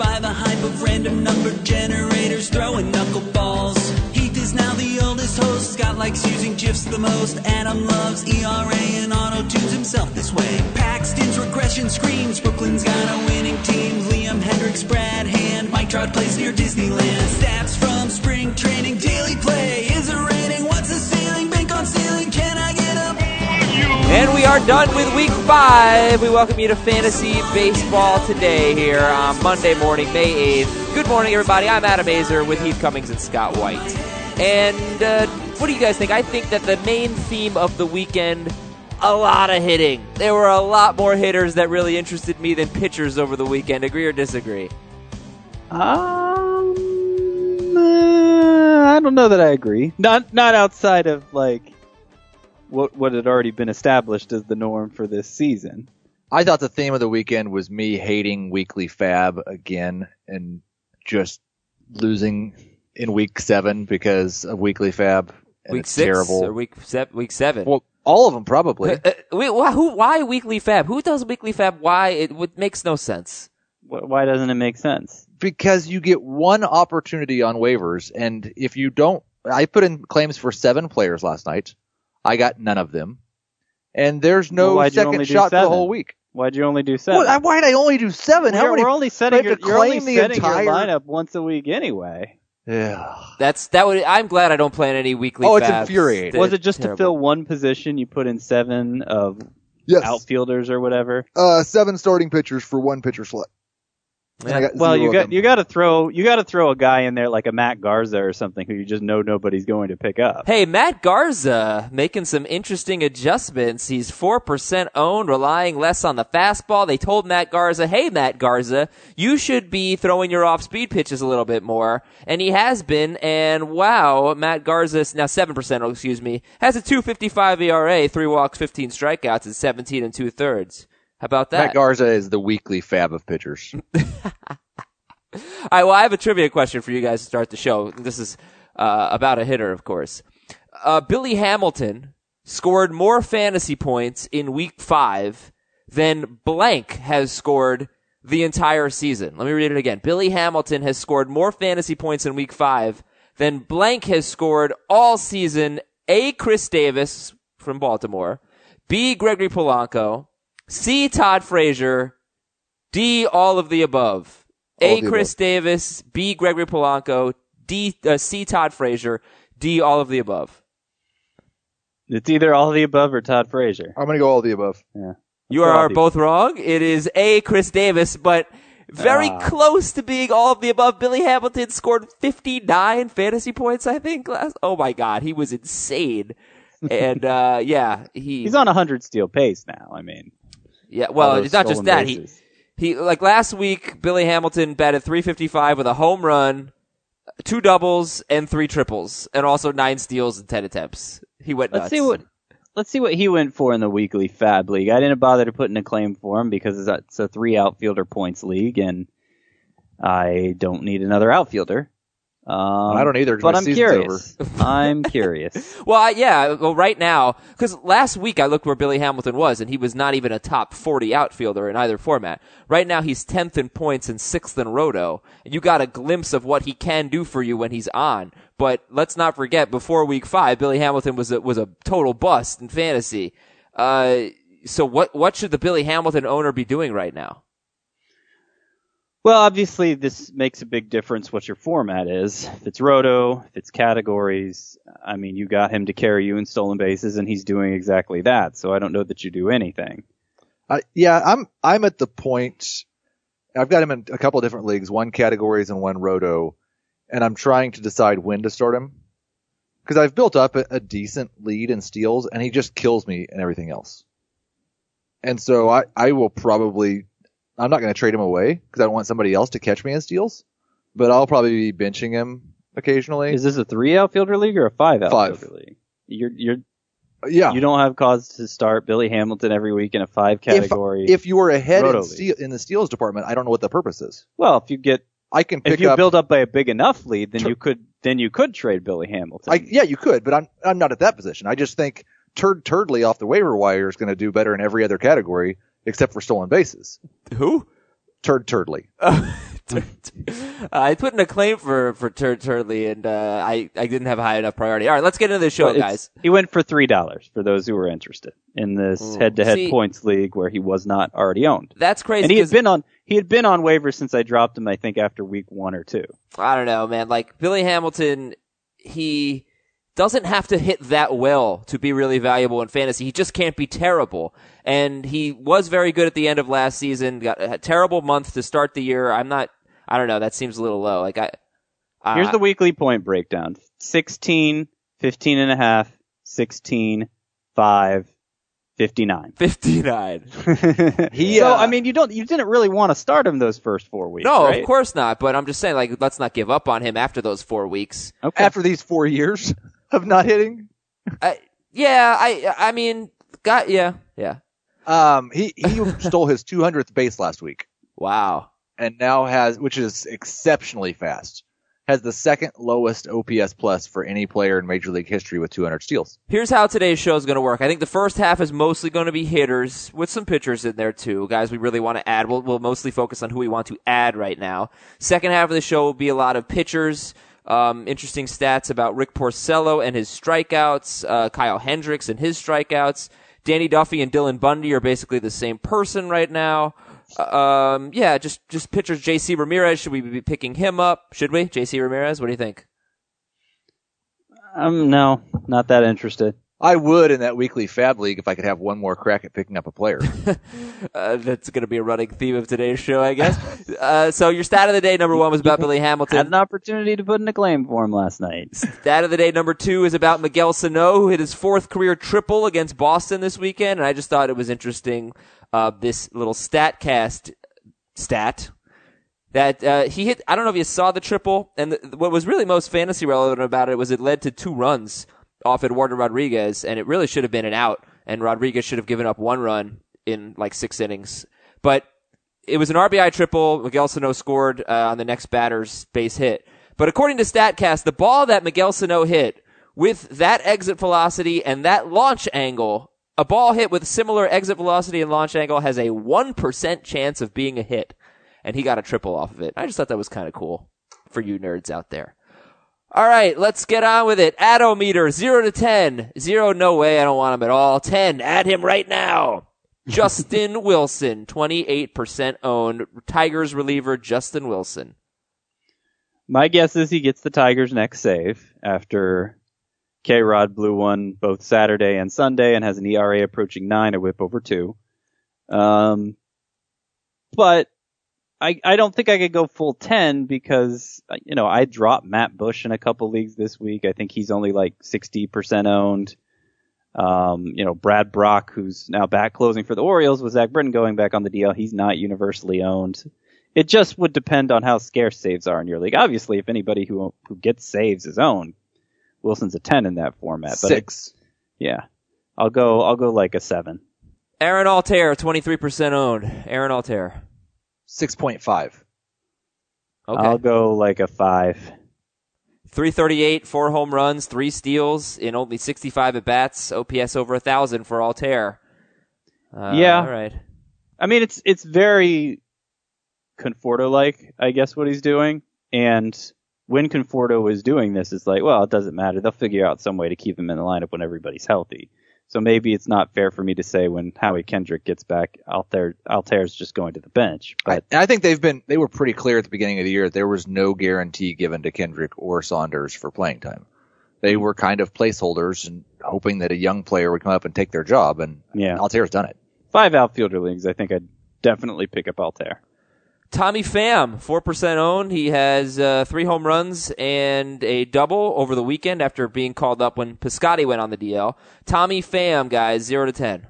by the hype of random number generators throwing knuckleballs. Heath is now the oldest host. Scott likes using GIFs the most. Adam loves ERA and auto-tunes himself this way. Paxton's regression screams. Brooklyn's got a winning team. Liam Hendricks, Brad Hand. Mike Trout plays near Disneyland. Stats from spring training. Daily play. Is a rating. What's the ceiling? Bank on ceiling. Can I get up? And we are done with Week 5. We welcome you to Fantasy Baseball today here on Monday morning, May 8th. Good morning, everybody. I'm Adam Azer with Heath Cummings and Scott White. And what do you guys think? I think that the main theme of the weekend, a lot of hitting. There were a lot more hitters that really interested me than pitchers over the weekend. Agree or disagree? I don't know that I agree. Not outside of, like, what had already been established as the norm for this season. I thought the theme of the weekend was me hating weekly fab again and just losing in week 7 because of weekly fab. And Week it's 6 terrible. or week 7? Well, all of them probably. Why weekly fab? Who does weekly fab? Why? It makes no sense. Why doesn't it make sense? Because you get one opportunity on waivers, and if you don't, I put in claims for 7 players last night. I got none of them. And there's no second shot for the whole week. Why'd you only do 7? Why'd I only do 7? We're only setting your entire lineup once a week anyway. Yeah. I'm glad I don't plan any weekly Oh, it's fabs. infuriating. Was it just Terrible. to fill one position? You put in 7 of outfielders or whatever? 7 starting pitchers for 1 pitcher slot. Well, you got to throw a guy in there like a Matt Garza or something who you just know nobody's going to pick up. Hey, Matt Garza making some interesting adjustments. He's 4% owned, relying less on the fastball. They told Matt Garza, hey, Matt Garza, you should be throwing your off-speed pitches a little bit more. And he has been, and wow, Matt Garza, now 7%, has a 2.55 ERA, 3 walks, 15 strikeouts, and 17 2/3. How about that? Matt Garza is the weekly fab of pitchers. All right, well, I have a trivia question for you guys to start the show. This is about a hitter, of course. Billy Hamilton scored more fantasy points in Week 5 than blank has scored the entire season. Let me read it again. Billy Hamilton has scored more fantasy points in Week 5 than blank has scored all season. A, Chris Davis from Baltimore. B, Gregory Polanco. C, Todd Frazier. D, all of the above. A, Chris Davis. B, Gregory Polanco. C, Todd Frazier. D, all of the above. It's either all of the above or Todd Frazier. I'm going to go all of the above. Yeah. You are both wrong. It is A, Chris Davis, but very close to being all of the above. Billy Hamilton scored 59 fantasy points, I think. Oh my God, he was insane. And he's on 100 steal pace now. I mean. Yeah, well, it's not just that. He like last week, Billy Hamilton batted .355 with a home run, 2 doubles, and 3 triples, and also 9 steals and 10 attempts. He went nuts. Let's see what he went for in the weekly Fab League. I didn't bother to put in a claim for him because it's a 3 outfielder points league, and I don't need another outfielder. I don't either. But I'm curious. I'm curious. Well, right now, because last week I looked where Billy Hamilton was, and he was not even a top 40 outfielder in either format. Right now he's 10th in points and 6th in roto, and you got a glimpse of what he can do for you when he's on. But let's not forget, before week 5, Billy Hamilton was a total bust in fantasy. So what should the Billy Hamilton owner be doing right now? Well, obviously, this makes a big difference what your format is. If it's roto, if it's categories, I mean, you got him to carry you in stolen bases, and he's doing exactly that. So I don't know that you do anything. I'm at the point. I've got him in a couple of different leagues, 1 categories and 1 roto, and I'm trying to decide when to start him because I've built up a decent lead in steals, and he just kills me in everything else. And so I will probably. I'm not going to trade him away because I don't want somebody else to catch me in steals, but I'll probably be benching him occasionally. Is this a 3 outfielder league or a 5 outfielder league? You don't have cause to start Billy Hamilton every week in a 5 category. If you were ahead in the steals department, I don't know what the purpose is. Well, if you build up by a big enough lead, then you could trade Billy Hamilton. You could, but I'm not at that position. I just think Turdley off the waiver wire is going to do better in every other category except for stolen bases. Who? Turdley. I put in a claim for Turley, and I didn't have a high enough priority. All right, let's get into the show, guys. He went for $3 for those who were interested in this head-to-head points league where he was not already owned. That's crazy. And he had been on waivers since I dropped him, I think, after week 1 or 2. I don't know, man. Like, Billy Hamilton, he doesn't have to hit that well to be really valuable in fantasy. He just can't be terrible. And he was very good at the end of last season. Got a terrible month to start the year. I don't know. That seems a little low. Like here's the weekly point breakdown: 16, 15.5, 16, 5, 59. 59. So I mean, you didn't really want to start him those first 4 weeks. No, right? of course not. But I'm just saying, like, let's not give up on him after those 4 weeks. Okay. After these 4 years of not hitting. I mean, yeah. He stole his 200th base last week. Wow. And now has, which is exceptionally fast, has the second lowest OPS plus for any player in Major League history with 200 steals. Here's how today's show is going to work. I think the first half is mostly going to be hitters with some pitchers in there too. Guys we really want to add. We'll mostly focus on who we want to add right now. Second half of the show will be a lot of pitchers. Interesting stats about Rick Porcello and his strikeouts, Kyle Hendricks and his strikeouts. Danny Duffy and Dylan Bundy are basically the same person right now. Just pitchers. JC Ramirez, should we be picking him up? Should we? JC Ramirez, what do you think? No, not that interested. I would in that weekly Fab League if I could have one more crack at picking up a player. That's going to be a running theme of today's show, I guess. So your stat of the day, number 1, was about Billy Hamilton. Had an opportunity to put in a claim for him last night. Stat of the day, number 2, is about Miguel Sano, who hit his 4th career triple against Boston this weekend, and I just thought it was interesting, this little StatCast stat. That he hit, I don't know if you saw the triple, and what was really most fantasy relevant about it was it led to 2 runs off Eduardo Rodriguez, and it really should have been an out, and Rodriguez should have given up 1 run in like 6 innings. But it was an RBI triple. Miguel Sano scored on the next batter's base hit. But according to StatCast, the ball that Miguel Sano hit with that exit velocity and that launch angle, a ball hit with similar exit velocity and launch angle has a 1% chance of being a hit. And he got a triple off of it. I just thought that was kind of cool for you nerds out there. All right, let's get on with it. Adometer, 0 to 10. 0, no way, I don't want him at all. 10, add him right now. Justin Wilson, 28% owned. Tigers reliever Justin Wilson. My guess is he gets the Tigers' next save after K-Rod blew one both Saturday and Sunday and has an ERA approaching 9, a whip over 2. But I don't think I could go full 10 because, I dropped Matt Bush in a couple leagues this week. I think he's only like 60% owned. Brad Brock, who's now back closing for the Orioles with Zach Britton going back on the DL. He's not universally owned. It just would depend on how scarce saves are in your league. Obviously, if anybody who gets saves is owned, Wilson's a 10 in that format. But 6. I'll go like a 7. Aaron Altair, 23% owned. Aaron Altair. 6.5. Okay. I'll go like a 5. 338, 4 home runs, 3 steals in only 65 at bats. OPS over 1,000 for Altair. Yeah. All right. I mean, it's very Conforto-like, I guess, what he's doing. And when Conforto is doing this, it's like, well, it doesn't matter. They'll figure out some way to keep him in the lineup when everybody's healthy. So maybe it's not fair for me to say when Howie Kendrick gets back, Altair's just going to the bench. But I think they were pretty clear at the beginning of the year that there was no guarantee given to Kendrick or Saunders for playing time. They were kind of placeholders and hoping that a young player would come up and take their job, and Altair's done it. 5 outfielder leagues, I think I'd definitely pick up Altair. Tommy Pham, 4% owned. He has 3 home runs and a double over the weekend after being called up when Piscotty went on the DL. Tommy Pham, guys, 0 to 10.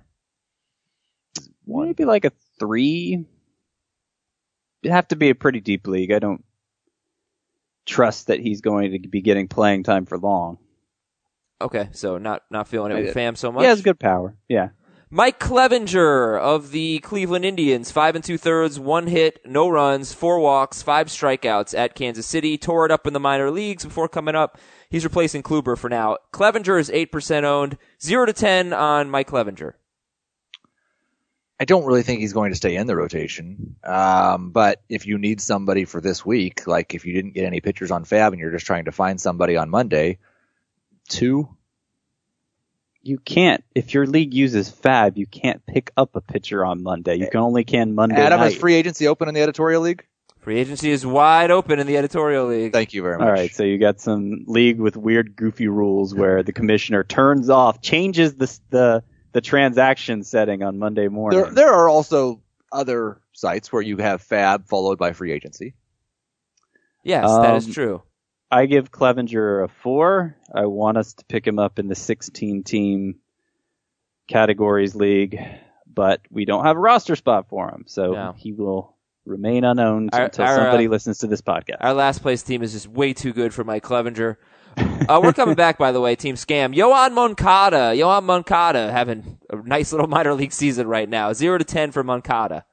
Maybe like a 3. It'd have to be a pretty deep league. I don't trust that he's going to be getting playing time for long. Okay, so not feeling it with Pham so much? He has good power, yeah. Mike Clevenger of the Cleveland Indians, 5 2/3, 1 hit, no runs, 4 walks, 5 strikeouts at Kansas City. Tore it up in the minor leagues before coming up. He's replacing Kluber for now. Clevenger is 8% owned. 0 to 10 on Mike Clevenger. I don't really think he's going to stay in the rotation. But if you need somebody for this week, like if you didn't get any pitchers on Fab and you're just trying to find somebody on Monday, 2. You can't. If your league uses Fab, you can't pick up a pitcher on Monday. You can only Monday Adam, night. is free agency open in the editorial league? Free agency is wide open in the editorial league. Thank you very much. All right, so you got some league with weird, goofy rules where the commissioner changes the transaction setting on Monday morning. There are also other sites where you have Fab followed by free agency. Yes, that is true. I give Clevenger a 4. I want us to pick him up in the 16-team categories league, but we don't have a roster spot for him, so he will remain unowned until somebody listens to this podcast. Our last place team is just way too good for Mike Clevenger. We're coming back, by the way, Team Scam. Yohan Moncada having a nice little minor league season right now. 0-10 for Moncada.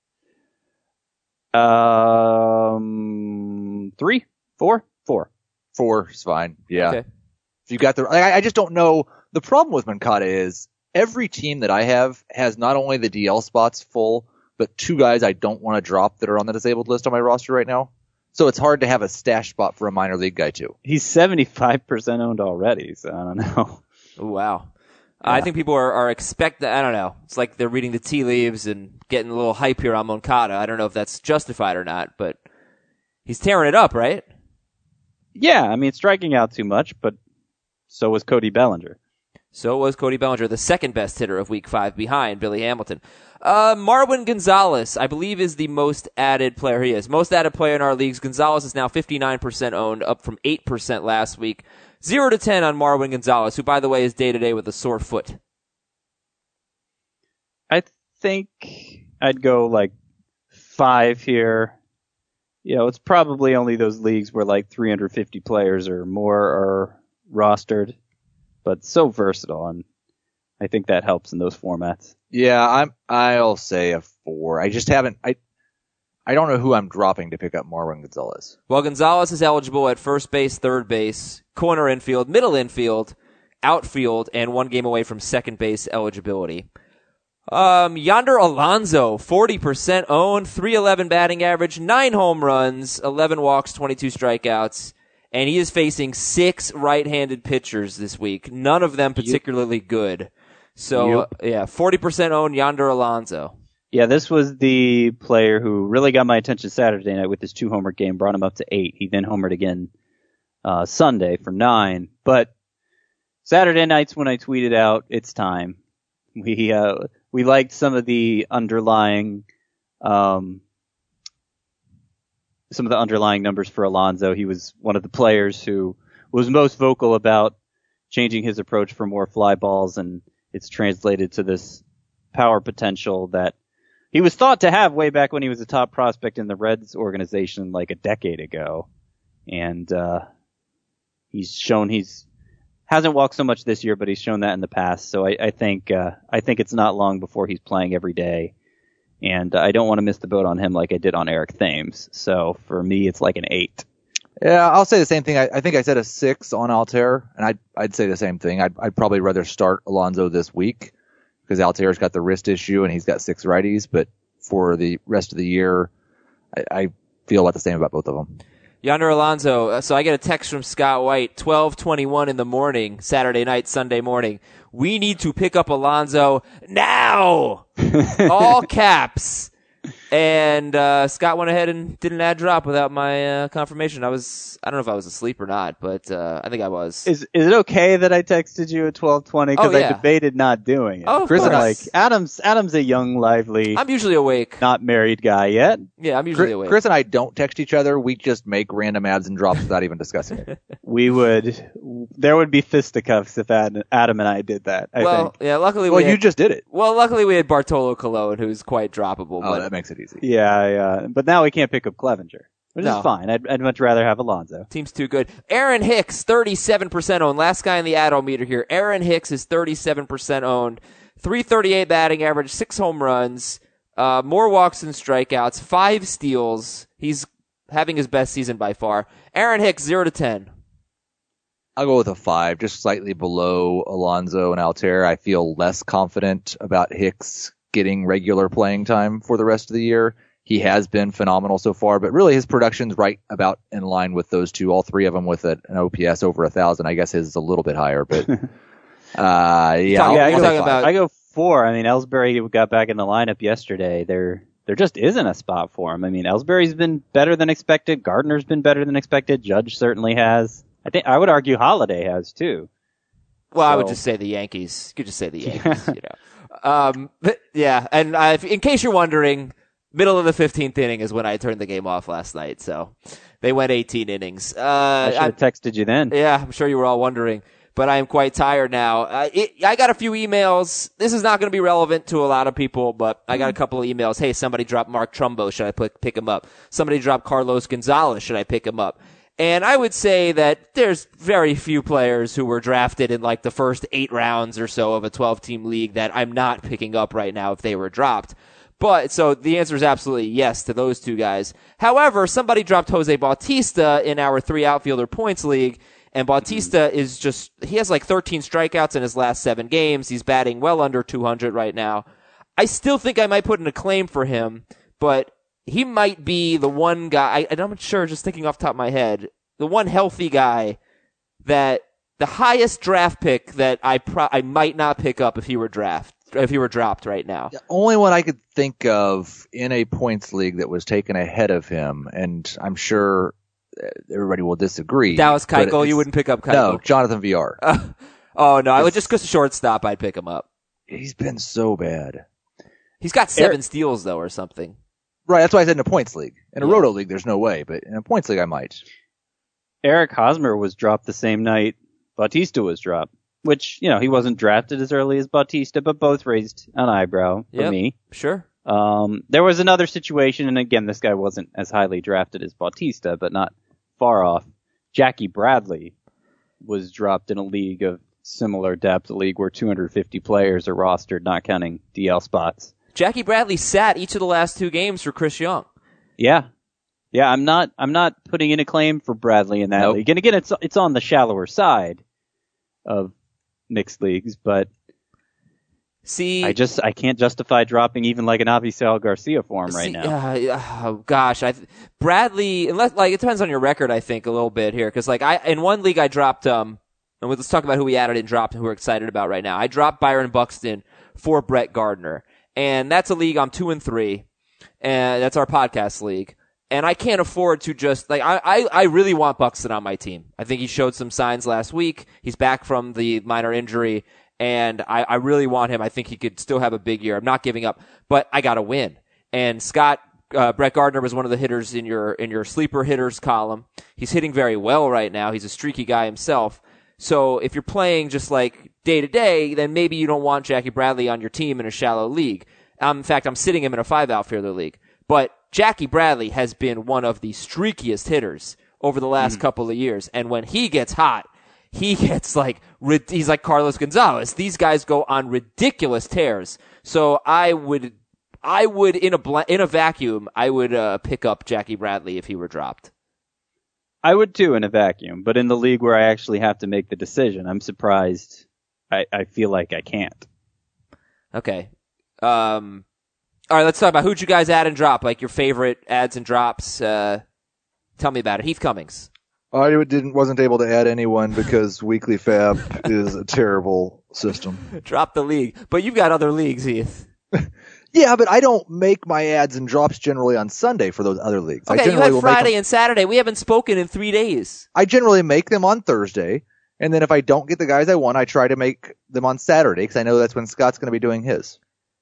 3, 4. 4 is fine. Yeah. Okay. If you got I just don't know. The problem with Moncada is every team that I have has not only the DL spots full, but 2 guys I don't want to drop that are on the disabled list on my roster right now. So it's hard to have a stash spot for a minor league guy too. He's 75% owned already, so I don't know. Oh, wow. Yeah. I think people are expecting, I don't know. It's like they're reading the tea leaves and getting a little hype here on Moncada. I don't know if that's justified or not, but he's tearing it up, right? Yeah, I mean, striking out too much, but so was Cody Bellinger. So was Cody Bellinger, the second best hitter of Week 5 behind Billy Hamilton. Marwin Gonzalez, I believe, is the most added player he is. Most added player in our leagues. Gonzalez is now 59% owned, up from 8% last week. 0-10 on Marwin Gonzalez, who, by the way, is day-to-day with a sore foot. I think I'd go like 5 here. You know, it's probably only those leagues where like 350 players or more are rostered, but so versatile, and I think that helps in those formats. Yeah, I'll say a 4. I just haven't. I don't know who I'm dropping to pick up Marwin Gonzalez. Well, Gonzalez is eligible at first base, third base, corner infield, middle infield, outfield, and 1 game away from second base eligibility. Yonder Alonso, 40% owned, 311 batting average, 9 home runs, 11 walks, 22 strikeouts, and he is facing 6 right-handed pitchers this week. None of them particularly good. So, 40% owned Yonder Alonso. Yeah, this was the player who really got my attention Saturday night with his 2-homer game, brought him up to 8. He then homered again Sunday for 9. But Saturday nights when I tweeted out, it's time. We liked some of the underlying numbers for Alonso. He was one of the players who was most vocal about changing his approach for more fly balls, and it's translated to this power potential that he was thought to have way back when he was a top prospect in the Reds organization like a decade ago. And he's shown hasn't walked so much this year, but he's shown that in the past. So I think it's not long before he's playing every day. And I don't want to miss the boat on him like I did on Eric Thames. So for me, it's like an 8. Yeah, I'll say the same thing. I think I said a 6 on Altair, and I'd say the same thing. I'd probably rather start Alonso this week because Altair's got the wrist issue and he's got 6 righties. But for the rest of the year, I feel about the same about both of them. Yonder Alonso. So I get a text from Scott White, 12:21 in the morning, Saturday night, Sunday morning. We need to pick up Alonso now! All caps. And Scott went ahead and did an ad drop without my confirmation. I don't know if I was asleep or not, but I think I was. Is it okay that I texted you at 12:20? Because I debated not doing it. Oh, of course. Like Adam's a young, lively. I'm usually awake. Not married guy yet. Yeah, I'm usually awake. Chris and I don't text each other. We just make random ads and drops without even discussing it. There would be fisticuffs if Adam and I did that. I think. Yeah, luckily you just did it. Well, luckily we had Bartolo Colon, who's quite droppable. Oh, that makes it easy. Yeah. But now we can't pick up Clevenger, which is fine. I'd much rather have Alonso. Team's too good. Aaron Hicks, 37% owned. Last guy in the Adometer here. Aaron Hicks is 37% owned. 338 batting average, 6 home runs, more walks than strikeouts, 5 steals. He's having his best season by far. Aaron Hicks, 0-10. I'll go with a 5, just slightly below Alonso and Altair. I feel less confident about Hicks getting regular playing time for the rest of the year. He has been phenomenal so far, but really his production's right about in line with those two. All three of them with an OPS over 1,000. I guess his is a little bit higher, but I go 4. I mean, Ellsbury got back in the lineup yesterday. There just isn't a spot for him. I mean, Ellsbury's been better than expected. Gardner's been better than expected. Judge certainly has. I would argue Holiday has too. Well, I would just say the Yankees. You could just say the Yankees, But yeah, and in case you're wondering, middle of the 15th inning is when I turned the game off last night, so they went 18 innings. I should have texted you then. Yeah, I'm sure you were all wondering, but I am quite tired now. I got a few emails. This is not going to be relevant to a lot of people, but I got a couple of emails. Hey, somebody dropped Mark Trumbo. Should I pick him up? Somebody dropped Carlos Gonzalez. Should I pick him up? And I would say that there's very few players who were drafted in like the first 8 rounds or so of a 12-team league that I'm not picking up right now if they were dropped. But, so the answer is absolutely yes to those two guys. However, somebody dropped Jose Bautista in our 3 outfielder points league, and Bautista he has like 13 strikeouts in his last 7 games. He's batting well under 200 right now. I still think I might put in a claim for him, but he might be the one guy, I'm not sure, just thinking off the top of my head, the one healthy guy that the highest draft pick that I might not pick up if he were dropped right now. The only one I could think of in a points league that was taken ahead of him, and I'm sure everybody will disagree. Dallas Keuchel, you wouldn't pick up Keuchel? No, Jonathan VR. I would just go to shortstop, I'd pick him up. He's been so bad. He's got 7 steals, though, or something. Right, that's why I said in a points league. In a roto league, there's no way, but in a points league, I might. Eric Hosmer was dropped the same night Bautista was dropped, which, he wasn't drafted as early as Bautista, but both raised an eyebrow for me. Sure. There was another situation, and again, this guy wasn't as highly drafted as Bautista, but not far off. Jackie Bradley was dropped in a league of similar depth, a league where 250 players are rostered, not counting DL spots. Jackie Bradley sat each of the last 2 games for Chris Young. Yeah. Yeah, I'm not putting in a claim for Bradley in that league. And again, it's on the shallower side of mixed leagues, but see, I can't justify dropping even like an Avisail Garcia for him right now. Bradley, unless it depends on your record, I think a little bit here, because in one league I dropped and let's talk about who we added and dropped and who we're excited about right now. I dropped Byron Buxton for Brett Gardner. And that's a league I'm 2-3, and that's our podcast league. And I can't afford to just, I really want Buxton on my team. I think he showed some signs last week. He's back from the minor injury, and I really want him. I think he could still have a big year. I'm not giving up, but I gotta win. And Brett Gardner was one of the hitters in your sleeper hitters column. He's hitting very well right now. He's a streaky guy himself. So if you're playing just day to day, then maybe you don't want Jackie Bradley on your team in a shallow league. In fact, I'm sitting him in a 5 outfielder league. But Jackie Bradley has been one of the streakiest hitters over the last couple of years. And when he gets hot, he gets he's like Carlos Gonzalez. These guys go on ridiculous tears. So I would in a vacuum, I would pick up Jackie Bradley if he were dropped. I would too in a vacuum, but in the league where I actually have to make the decision, I'm surprised. I feel like I can't. Okay. All right, let's talk about who'd you guys add and drop, like your favorite adds and drops. Tell me about it. Heath Cummings. I wasn't able to add anyone because Weekly Fab is a terrible system. Drop the league. But you've got other leagues, Heath. Yeah, but I don't make my adds and drops generally on Sunday for those other leagues. Okay, you had Friday and Saturday. We haven't spoken in 3 days. I generally make them on Thursday, and then if I don't get the guys I want, I try to make them on Saturday because I know that's when Scott's going to be doing his.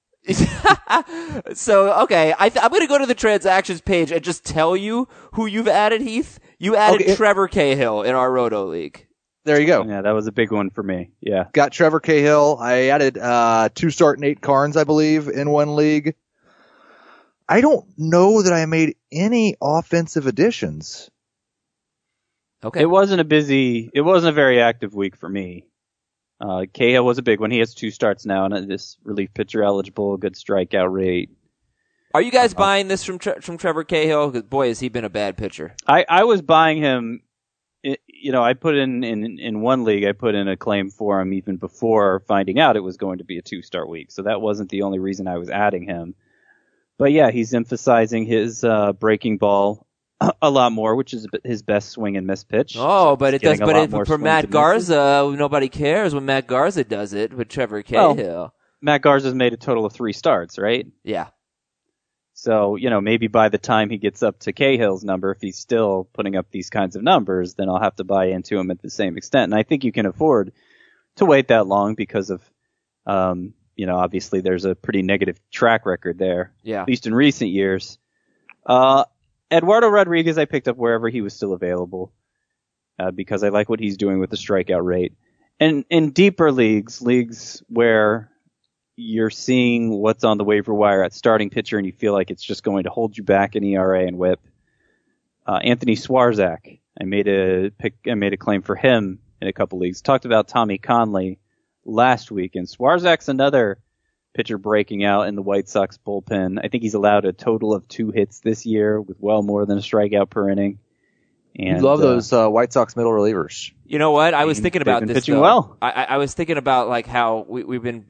So, okay, I'm going to go to the transactions page and just tell you who you've added, Heath. You added Trevor Cahill in our Roto League. There you go. Yeah, that was a big one for me. Yeah. Got Trevor Cahill. I added 2-start Nate Carnes, I believe, in one league. I don't know that I made any offensive additions. Okay. It wasn't a very active week for me. Cahill was a big one. He has 2 starts now, and this relief pitcher eligible, good strikeout rate. Are you guys buying this from Trevor Cahill? 'Cause boy, has he been a bad pitcher. I was buying him I put in one league, I put in a claim for him even before finding out it was going to be a 2-start week. So that wasn't the only reason I was adding him. But yeah, he's emphasizing his breaking ball a lot more, which is his best swing and miss pitch. Oh, but it does. But for Matt Garza, nobody cares when Matt Garza does it with Trevor Cahill. Well, Matt Garza's made a total of 3 starts, right? Yeah. So, maybe by the time he gets up to Cahill's number, if he's still putting up these kinds of numbers, then I'll have to buy into him at the same extent. And I think you can afford to wait that long because of, obviously there's a pretty negative track record there. Yeah. At least in recent years. Eduardo Rodriguez I picked up wherever he was still available, because I like what he's doing with the strikeout rate. And in deeper leagues where you're seeing what's on the waiver wire at starting pitcher and you feel like it's just going to hold you back in ERA and WHIP, Anthony Swarzak, I made a claim for him in a couple leagues. Talked about Tommy Conley last week, and Swarzak's another pitcher breaking out in the White Sox bullpen. I think he's allowed a total of 2 hits this year with well more than a strikeout per inning. And, you love those White Sox middle relievers. You know what? I was thinking about this. Pitching though. well. I was thinking about like how we've been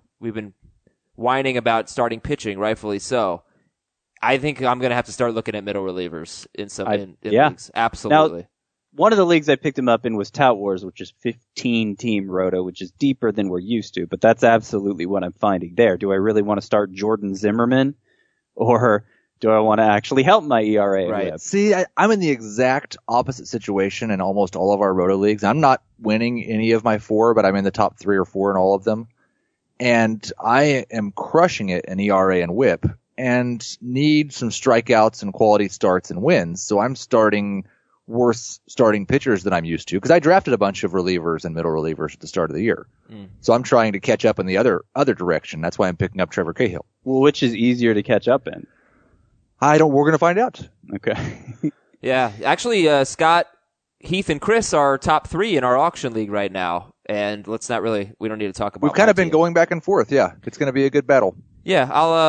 whining about starting pitching, rightfully so. I think I'm going to have to start looking at middle relievers in leagues. Absolutely. Now, one of the leagues I picked him up in was Tout Wars, which is 15-team roto, which is deeper than we're used to, but that's absolutely what I'm finding there. Do I really want to start Jordan Zimmerman, or do I want to actually help my ERA? Right. See, I'm in the exact opposite situation in almost all of our roto leagues. I'm not winning any of my 4, but I'm in the top 3 or 4 in all of them. And I am crushing it in ERA and WHIP and need some strikeouts and quality starts and wins. So I'm starting worse starting pitchers than I'm used to, because I drafted a bunch of relievers and middle relievers at the start of the year. So I'm trying to catch up in the other direction. That's why I'm picking up Trevor Cahill. Well, which is easier to catch up in? We're going to find out. Okay. Yeah. Actually, Scott, Heath, and Chris are top 3 in our auction league right now. And we don't need to talk about We've kind of been going back and forth. Yeah. It's going to be a good battle. Yeah.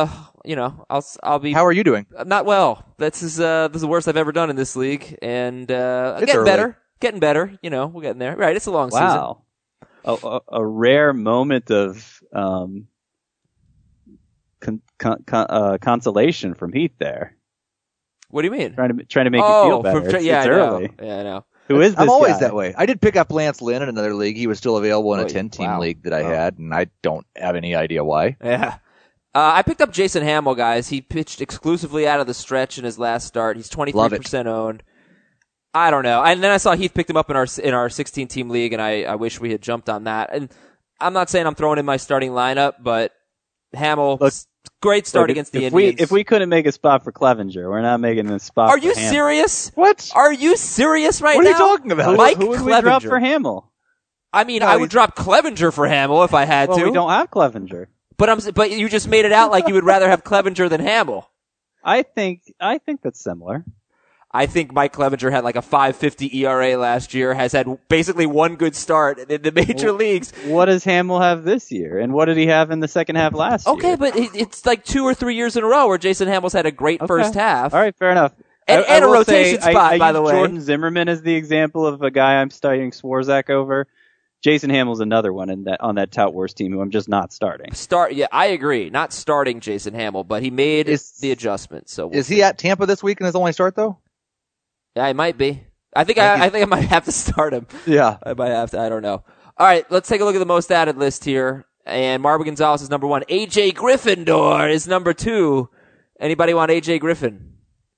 I'll be. How are you doing? Not well. This is the worst I've ever done in this league. And, It's getting early. better. Getting better. We're getting there. Right. It's a long season. Wow. A rare moment of consolation from Heath there. What do you mean? Trying to make you feel better. It's early. Yeah, I know. Who is this I'm always guy? that way. I did pick up Lance Lynn in another league. He was still available in a 10-team wow. league that I had, and I don't have any idea why. Yeah. I picked up Jason Hamill, guys. He pitched exclusively out of the stretch in his last start. He's 23% owned. I don't know. And then I saw Heath picked him up in our 16-team league, and I wish we had jumped on that. And I'm not saying I'm throwing in my starting lineup, but Hamill, great start against the Indians. If we couldn't make a spot for Clevenger, we're not making a spot Are for you Hamill. serious? What? Are you serious right What now? are you talking about? Mike Who would we Clevenger. drop for Hamill? I mean, I would drop Clevenger for Hamill if I had Well, to. we don't have Clevenger. But you just made it out like you would rather have Clevenger than Hamill. I think that's similar. I think Mike Clevenger had like a 5.50 ERA last year, has had basically one good start in the major leagues. What does Hamill have this year? And what did he have in the second half last year? Okay, but it's like 2 or 3 years in a row where Jason Hamill's had a great first half. All right, fair enough. And I a will rotation say, spot, I by use the way. Jordan Zimmerman as the example of a guy I'm starting Swarzak over. Jason Hamill's another one on that Tout Wars team who I'm just not starting. Yeah, I agree. Not starting Jason Hamill, but he made the adjustment. So Is he at Tampa this week in his only start, though? Yeah, he might be. I think I might have to start him. Yeah. I might have to. I don't know. All right, let's take a look at the most added list here. And Marvin Gonzalez is number 1. AJ Gryffindor is number 2. Anybody want AJ Griffin?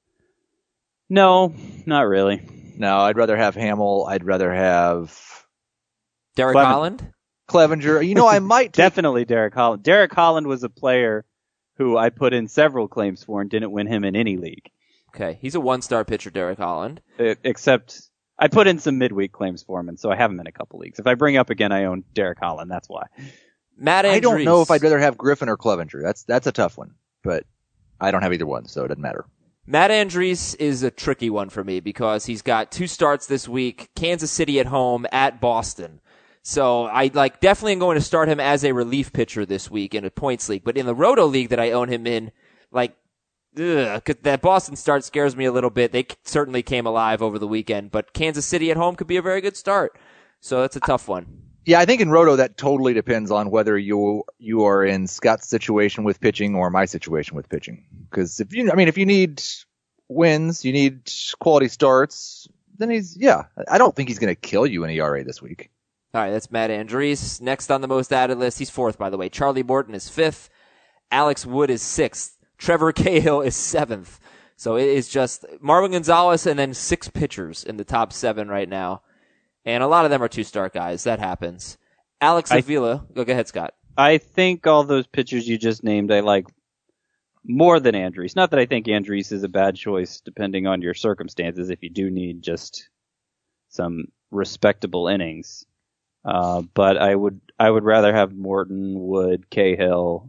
No, not really. No, I'd rather have Hamill. I'd rather have Derek Holland? Clevenger. I might take... Definitely Derek Holland. Derek Holland was a player who I put in several claims for and didn't win him in any league. Okay, he's a 1-star pitcher, Derek Holland. Except I put in some midweek claims for him, and so I have him in a couple leagues. If I bring up again, I own Derek Holland. That's why. Matt Andrees. I don't know if I'd rather have Griffin or Clevenger. That's a tough one, but I don't have either one, so it doesn't matter. Matt Andrees is a tricky one for me because he's got 2 starts this week, Kansas City at home, at Boston. So I definitely am going to start him as a relief pitcher this week in a points league. But in the Roto League that I own him in, that Boston start scares me a little bit. They certainly came alive over the weekend, but Kansas City at home could be a very good start. So that's a tough one. Yeah, I think in Roto that totally depends on whether you are in Scott's situation with pitching or my situation with pitching. Because if you need wins, you need quality starts, then I don't think he's going to kill you in ERA this week. All right, that's Matt Andriese. Next on the most added list, he's 4th, by the way. Charlie Morton is 5th. Alex Wood is 6th. Trevor Cahill is 7th. So it is just Marwin Gonzalez and then 6 pitchers in the top 7 right now. And a lot of them are 2-star guys. That happens. Alex Avila. Go ahead, Scott. I think all those pitchers you just named I like more than Andriese. Not that I think Andriese is a bad choice depending on your circumstances if you do need just some respectable innings. But I would rather have Morton, Wood, Cahill,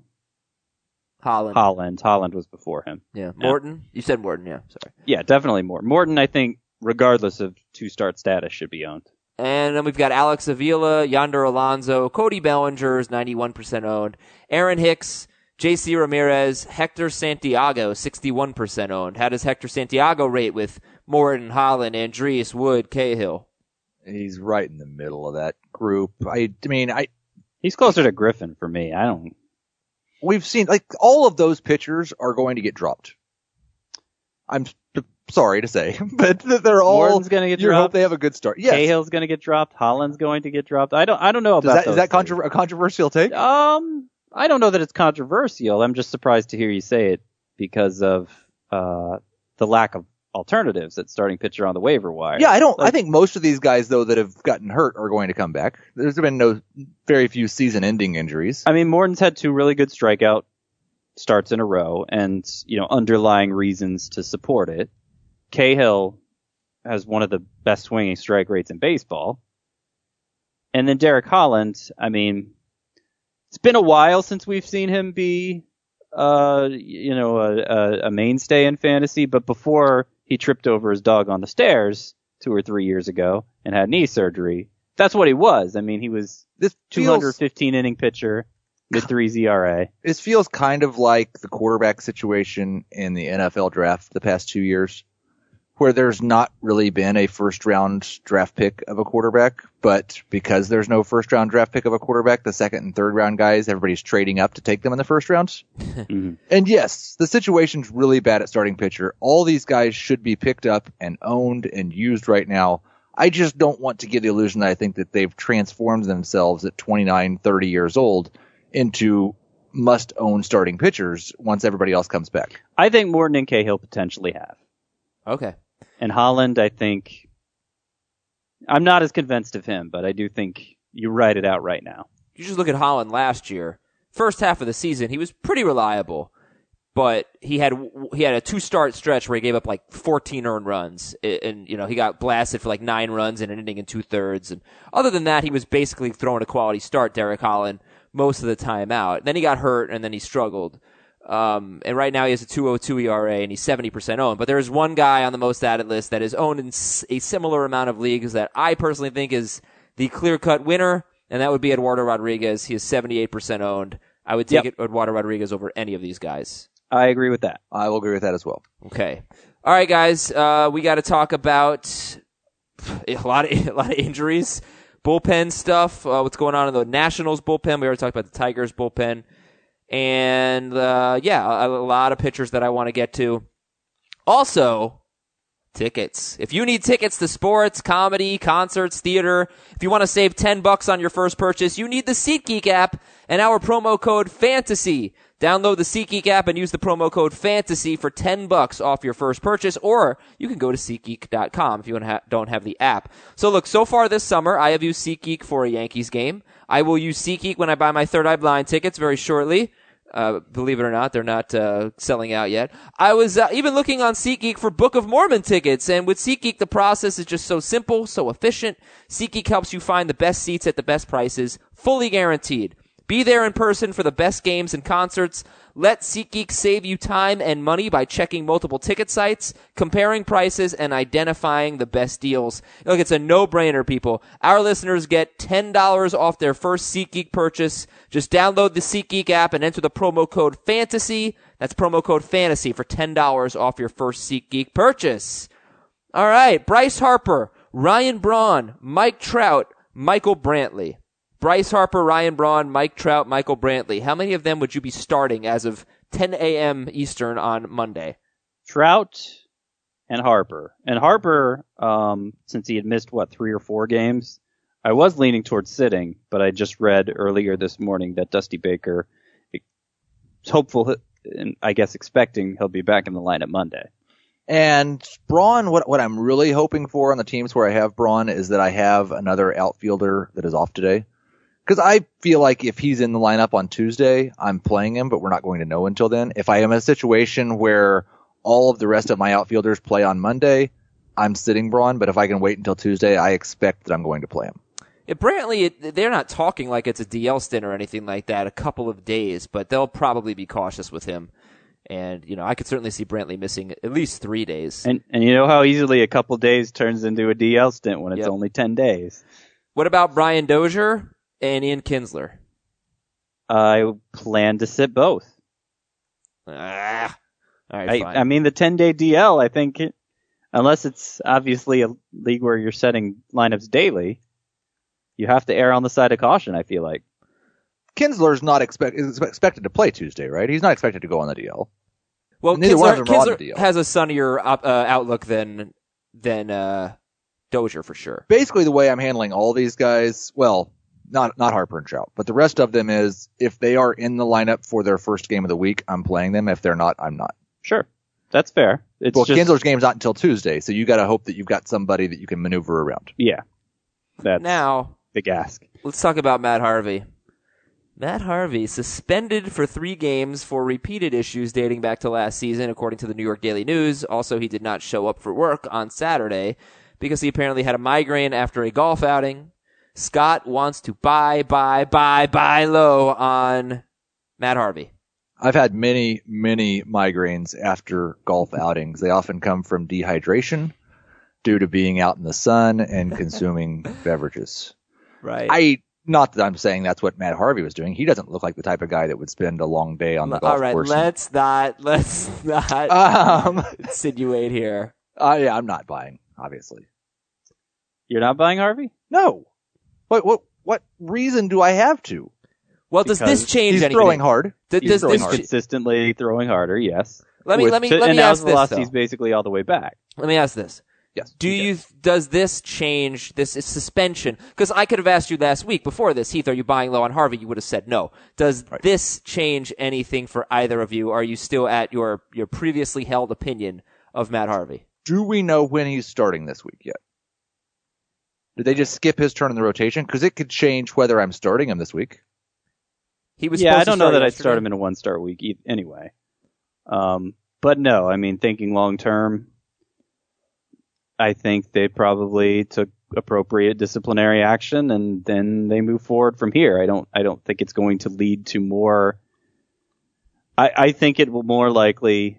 Holland. Holland was before him. Yeah. Morton? You said Morton, yeah. Sorry. Yeah, definitely Morton. Morton, I think, regardless of 2-start status, should be owned. And then we've got Alex Avila, Yonder Alonso, Cody Bellinger is 91% owned, Aaron Hicks, J.C. Ramirez, Hector Santiago, 61% owned. How does Hector Santiago rate with Morton, Holland, Andriese, Wood, Cahill? He's right in the middle of that group. He's closer to Griffin for me. We've seen, all of those pitchers are going to get dropped. I'm sorry to say, but they're all. Morton's going to get you dropped. Hope they have a good start. Yes. Cahill's going to get dropped. Holland's going to get dropped. I don't know about that. Is that a controversial take? I don't know that it's controversial. I'm just surprised to hear you say it because of the lack of alternatives at starting pitcher on the waiver wire. Yeah, I think most of these guys though that have gotten hurt are going to come back. There's been very few season-ending injuries. I mean, Morton's had 2 really good strikeout starts in a row, and underlying reasons to support it. Cahill has one of the best swinging strike rates in baseball. And then Derek Holland, it's been a while since we've seen him be, a mainstay in fantasy, but before he tripped over his dog on the stairs 2 or 3 years ago and had knee surgery, that's what he was. He was this 215 inning pitcher, mid-3s ERA. This feels kind of like the quarterback situation in the NFL draft the past 2 years, where there's not really been a first-round draft pick of a quarterback, but because there's no first-round draft pick of a quarterback, the second and third-round guys, everybody's trading up to take them in the first rounds. Mm-hmm. And yes, the situation's really bad at starting pitcher. All these guys should be picked up and owned and used right now. I just don't want to give the illusion that I think that they've transformed themselves at 29, 30 years old into must-own starting pitchers once everybody else comes back. I think Morton and Cahill potentially have. Okay. And Holland, I think, I'm not as convinced of him, but I do think you write it out right now. You just look at Holland last year. First half of the season, he was pretty reliable, but he had a 2-start stretch where he gave up 14 earned runs, and he got blasted for 9 runs in an inning and 2/3. And other than that, he was basically throwing a quality start, Derek Holland, most of the time out. Then he got hurt, and then he struggled. And right now he has a 2.02 ERA and he's 70% owned. But there's one guy on the most added list that is owned in a similar amount of leagues that I personally think is the clear-cut winner, and that would be Eduardo Rodriguez. He is 78% owned. I would take Eduardo Rodriguez over any of these guys. I agree with that. I will agree with that as well. Okay. All right, guys. We got to talk about a lot of injuries, bullpen stuff. What's going on in the Nationals bullpen? We already talked about the Tigers bullpen. And, a lot of pitchers that I want to get to. Also, tickets. If you need tickets to sports, comedy, concerts, theater, if you want to save $10 on your first purchase, you need the SeatGeek app and our promo code FANTASY. Download the SeatGeek app and use the promo code FANTASY for $10 off your first purchase, or you can go to SeatGeek.com if you don't have the app. So look, so far this summer, I have used SeatGeek for a Yankees game. I will use SeatGeek when I buy my Third Eye Blind tickets very shortly. Believe it or not, they're not selling out yet. I was even looking on SeatGeek for Book of Mormon tickets, and with SeatGeek, the process is just so simple, so efficient. SeatGeek helps you find the best seats at the best prices, fully guaranteed. Be there in person for the best games and concerts. Let SeatGeek save you time and money by checking multiple ticket sites, comparing prices, and identifying the best deals. Look, it's a no-brainer, people. Our listeners get $10 off their first SeatGeek purchase. Just download the SeatGeek app and enter the promo code FANTASY. That's promo code FANTASY for $10 off your first SeatGeek purchase. All right, Bryce Harper, Ryan Braun, Mike Trout, Michael Brantley. Bryce Harper, Ryan Braun, Mike Trout, Michael Brantley. How many of them would you be starting as of 10 a.m. Eastern on Monday? Trout and Harper. And Harper, since he had missed, 3 or 4 games, I was leaning towards sitting, but I just read earlier this morning that Dusty Baker is hopeful, and I guess expecting he'll be back in the lineup Monday. And Braun, what I'm really hoping for on the teams where I have Braun is that I have another outfielder that is off today. Because I feel like if he's in the lineup on Tuesday, I'm playing him, but we're not going to know until then. If I am in a situation where all of the rest of my outfielders play on Monday, I'm sitting Braun. But if I can wait until Tuesday, I expect that I'm going to play him. Yeah, Brantley, they're not talking like it's a DL stint or anything like that, a couple of days, but they'll probably be cautious with him. And, I could certainly see Brantley missing at least 3 days. And you know how easily a couple days turns into a DL stint when it's only 10 days. What about Brian Dozier and Ian Kinsler? I plan to sit both. All right, fine. I mean, the 10-day DL, I think, unless it's obviously a league where you're setting lineups daily, you have to err on the side of caution, I feel like. Kinsler's not expected to play Tuesday, right? He's not expected to go on the DL. Well, neither one of them are on the Kinsler DL. has a sunnier outlook than Dozier for sure. Basically, the way I'm handling all these guys, well, not Harper and Trout, but the rest of them is if they are in the lineup for their first game of the week, I'm playing them. If they're not, I'm not. Sure. That's fair. Kinsler's game's not until Tuesday, so you got to hope that you've got somebody that you can maneuver around. Yeah. That's now, big ask. Let's talk about Matt Harvey. Matt Harvey suspended for 3 games for repeated issues dating back to last season, according to the New York Daily News. Also, he did not show up for work on Saturday because he apparently had a migraine after a golf outing. Scott wants to buy low on Matt Harvey. I've had many, many migraines after golf outings. They often come from dehydration due to being out in the sun and consuming beverages. Right. Not that I'm saying that's what Matt Harvey was doing. He doesn't look like the type of guy that would spend a long day on the golf course. Let's not insinuate here. Yeah, I'm not buying, obviously. You're not buying Harvey? No. What reason do I have to? Well, does this change he's anything? Throwing hard. He's consistently throwing harder, yes. Let me and ask this, velocity's though. basically all the way back. Let me ask this. Yes. Does this change this suspension? Because I could have asked you last week before this, Heath, are you buying low on Harvey? You would have said no. Does this change anything for either of you? Are you still at your previously held opinion of Matt Harvey? Do we know when he's starting this week yet? Did they just skip his turn in the rotation? Because it could change whether I'm starting him this week. He was. Yeah, I don't know that I'd start him in a 1-start week anyway. But no, I mean, thinking long term, I think they probably took appropriate disciplinary action, and then they move forward from here. I don't think it's going to lead to more. I think it will more likely.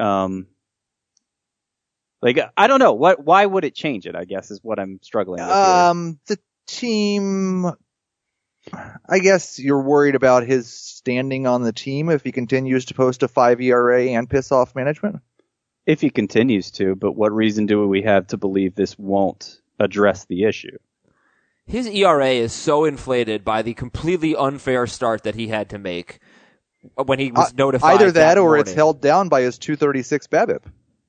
I don't know why would it change it? I guess is what I'm struggling with here. The team. I guess you're worried about his standing on the team if he continues to post a 5 ERA and piss off management. If he continues to, but what reason do we have to believe this won't address the issue? His ERA is so inflated by the completely unfair start that he had to make when he was notified. Either that or morning. It's held down by his 236 BABIP.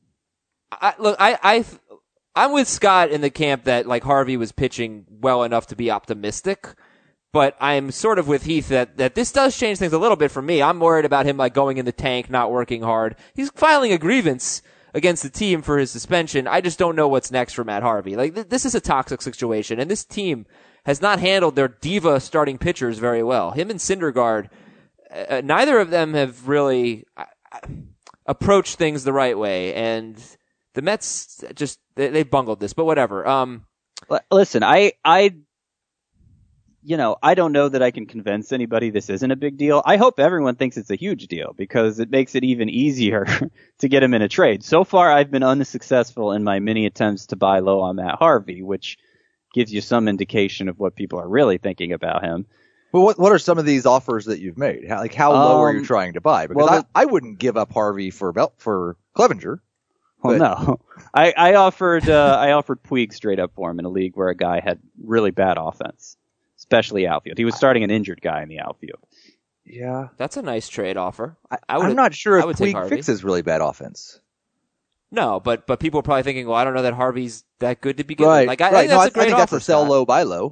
I'm with Scott in the camp that like Harvey was pitching well enough to be optimistic. But I'm sort of with Heath that this does change things a little bit for me. I'm worried about him like going in the tank, not working hard. He's filing a grievance against the team for his suspension. I just don't know what's next for Matt Harvey. Like this is a toxic situation, and this team has not handled their diva starting pitchers very well. Him and Syndergaard, neither of them have really approached things the right way, and the Mets just they bungled this. But whatever. Listen, I don't know that I can convince anybody this isn't a big deal. I hope everyone thinks it's a huge deal because it makes it even easier to get him in a trade. So far, I've been unsuccessful in my many attempts to buy low on Matt Harvey, which gives you some indication of what people are really thinking about him. Well, what are some of these offers that you've made? How low are you trying to buy? Because I wouldn't give up Harvey for Clevenger. Well, no, I offered Puig straight up for him in a league where a guy had really bad offense, especially outfield. He was starting an injured guy in the outfield. Yeah, that's a nice trade offer. I'm not sure if Puig fixes really bad offense. No, but people are probably thinking, well, I don't know that Harvey's that good to begin with. Like, I think that's a great offer. That's a sell low, buy low.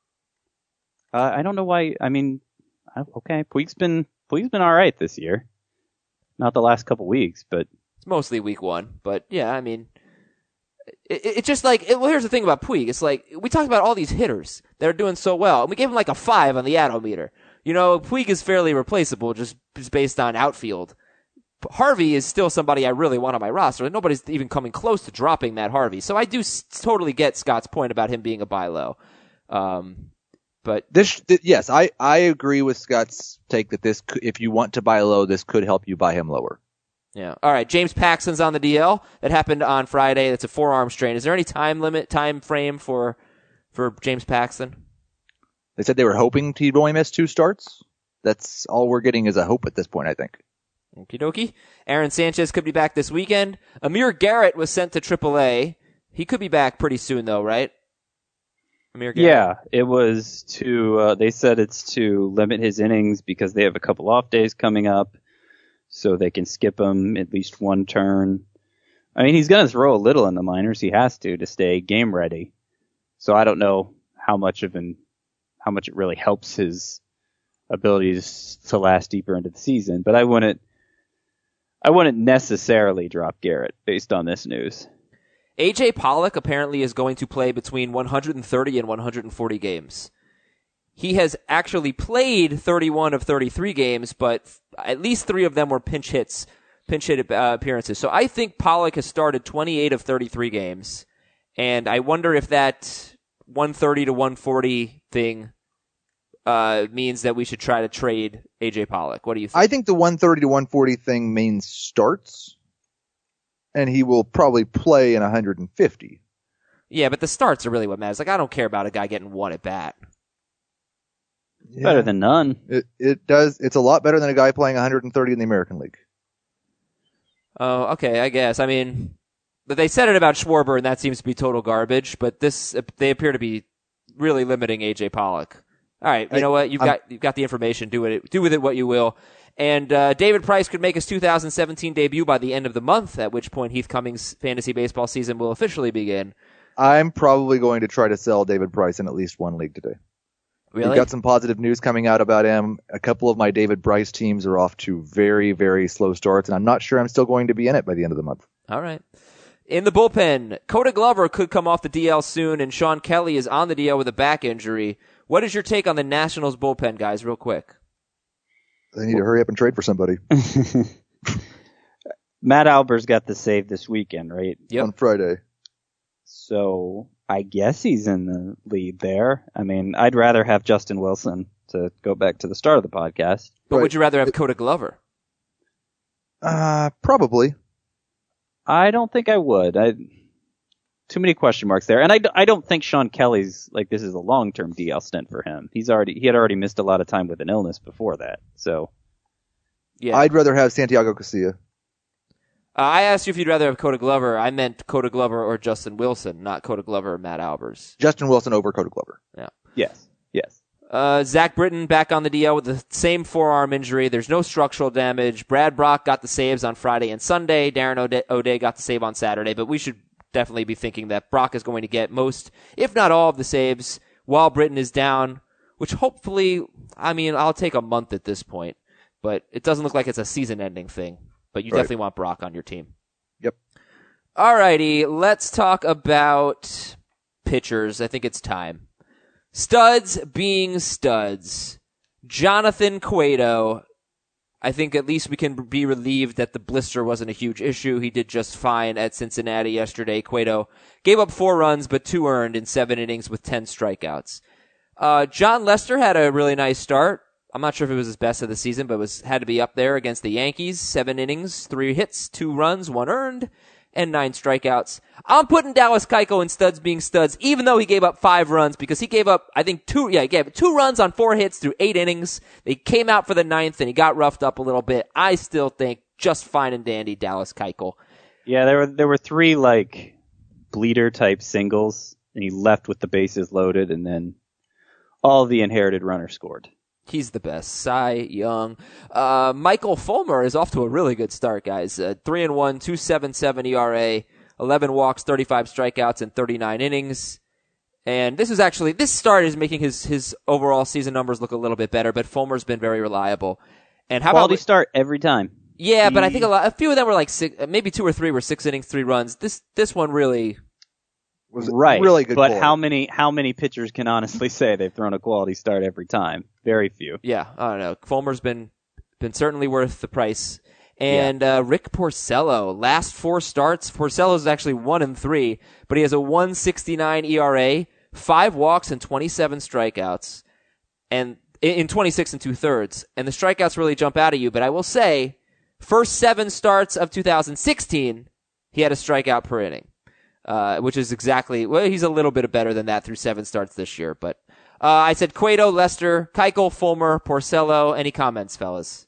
I don't know why. I mean, okay, Puig's been all right this year. Not the last couple weeks, but it's mostly week one. But yeah, I mean, it's just like, well, here's the thing about Puig. It's like we talked about all these hitters that are doing so well, and we gave him like a 5 on the Atometer. Puig is fairly replaceable just based on outfield. Harvey is still somebody I really want on my roster. Nobody's even coming close to dropping Matt Harvey. So I do totally get Scott's point about him being a buy low. But yes, I agree with Scott's take that this, if you want to buy low, this could help you buy him lower. Yeah. All right. James Paxton's on the DL. That happened on Friday. That's a forearm strain. Is there any time frame for James Paxton? They said they were hoping he'd only miss 2 starts. That's all we're getting is a hope at this point, I think. Okie dokie. Aaron Sanchez could be back this weekend. Amir Garrett was sent to AAA. He could be back pretty soon, though, right? Amir Garrett? Yeah, it was they said it's to limit his innings because they have a couple off days coming up, so they can skip him at least one turn. I mean, he's going to throw a little in the minors. He has to stay game ready. So I don't know how much it really helps his ability to last deeper into the season, but I wouldn't necessarily drop Garrett based on this news. A.J. Pollock apparently is going to play between 130 and 140 games. He has actually played 31 of 33 games, but at least 3 of them were pinch hit appearances. So I think Pollock has started 28 of 33 games, and I wonder if that 130 to 140 thing means that we should try to trade A.J. Pollock. What do you think? I think the 130 to 140 thing means starts. And he will probably play in 150. Yeah, but the starts are really what matters. Like, I don't care about a guy getting 1 at bat. Yeah. Better than none. It does. It's a lot better than a guy playing 130 in the American League. Oh, okay, I guess. I mean, but they said it about Schwarber, and that seems to be total garbage. But they appear to be really limiting A.J. Pollock. All right, you know what? You've got the information. Do with it what you will. And David Price could make his 2017 debut by the end of the month, at which point Heath Cummings' fantasy baseball season will officially begin. I'm probably going to try to sell David Price in at least one league today. Really? We've got some positive news coming out about him. A couple of my David Price teams are off to very, very slow starts, and I'm not sure I'm still going to be in it by the end of the month. All right. In the bullpen, Coda Glover could come off the DL soon, and Sean Kelly is on the DL with a back injury. What is your take on the Nationals bullpen, guys, real quick? They need to hurry up and trade for somebody. Matt Albers got the save this weekend, right? Yep. On Friday. So I guess he's in the lead there. I mean, I'd rather have Justin Wilson, to go back to the start of the podcast. But right. Would you rather have Coda Glover? Probably. I don't think I would. Too many question marks there. And I don't think Sean Kelly's, this is a long-term DL stint for him. He had already missed a lot of time with an illness before that. So, yeah. I'd rather have Santiago Casilla. I asked you if you'd rather have Coda Glover. I meant Coda Glover or Justin Wilson, not Coda Glover or Matt Albers. Justin Wilson over Coda Glover. Yeah. Yes. Zach Britton back on the DL with the same forearm injury. There's no structural damage. Brad Brock got the saves on Friday and Sunday. Darren O'Day got the save on Saturday, but we should definitely be thinking that Brock is going to get most, if not all, of the saves while Britton is down, which hopefully, I mean, I'll take a month at this point, but it doesn't look like it's a season-ending thing. But you definitely want Brock on your team. Yep. Alrighty, let's talk about pitchers. I think it's time. Studs being studs. Jonathan Cueto. I think at least we can be relieved that the blister wasn't a huge issue. He did just fine at Cincinnati yesterday. Cueto gave up 4 runs, but 2 earned in 7 innings with 10 strikeouts. John Lester had a really nice start. I'm not sure if it was his best of the season, but had to be up there against the Yankees. 7 innings, 3 hits, 2 runs, 1 earned, and 9 strikeouts. I'm putting Dallas Keuchel in studs being studs, even though he gave up 5 runs, because he gave up, I think, 2 runs on 4 hits through 8 innings. They came out for the 9th, and he got roughed up a little bit. I still think just fine and dandy Dallas Keuchel. Yeah, there were 3 like bleeder type singles, and he left with the bases loaded, and then all the inherited runners scored. He's the best. Cy Young. Michael Fulmer is off to a really good start, guys. 3-1, 2.77 ERA, 11 walks, 35 strikeouts, and 39 innings. And this start is making his overall season numbers look a little bit better, but Fulmer's been very reliable. And how Quality about start every time. Yeah, but I think a few of them were like 6, maybe 2 or 3 were 6 innings, 3 runs. This one really was right. Really good. But quality. how many pitchers can honestly say they've thrown a quality start every time? Very few. Yeah, I don't know. Fulmer's been certainly worth the price. And Rick Porcello, last 4 starts, Porcello's actually 1-3, but he has a 1.69 ERA, 5 walks and 27 strikeouts, and in 26 2/3. And the strikeouts really jump out at you. But I will say, first 7 starts of 2016, he had a strikeout per inning. Which is he's a little bit better than that through 7 starts this year. But I said Cueto, Lester, Keuchel, Fulmer, Porcello. Any comments, fellas?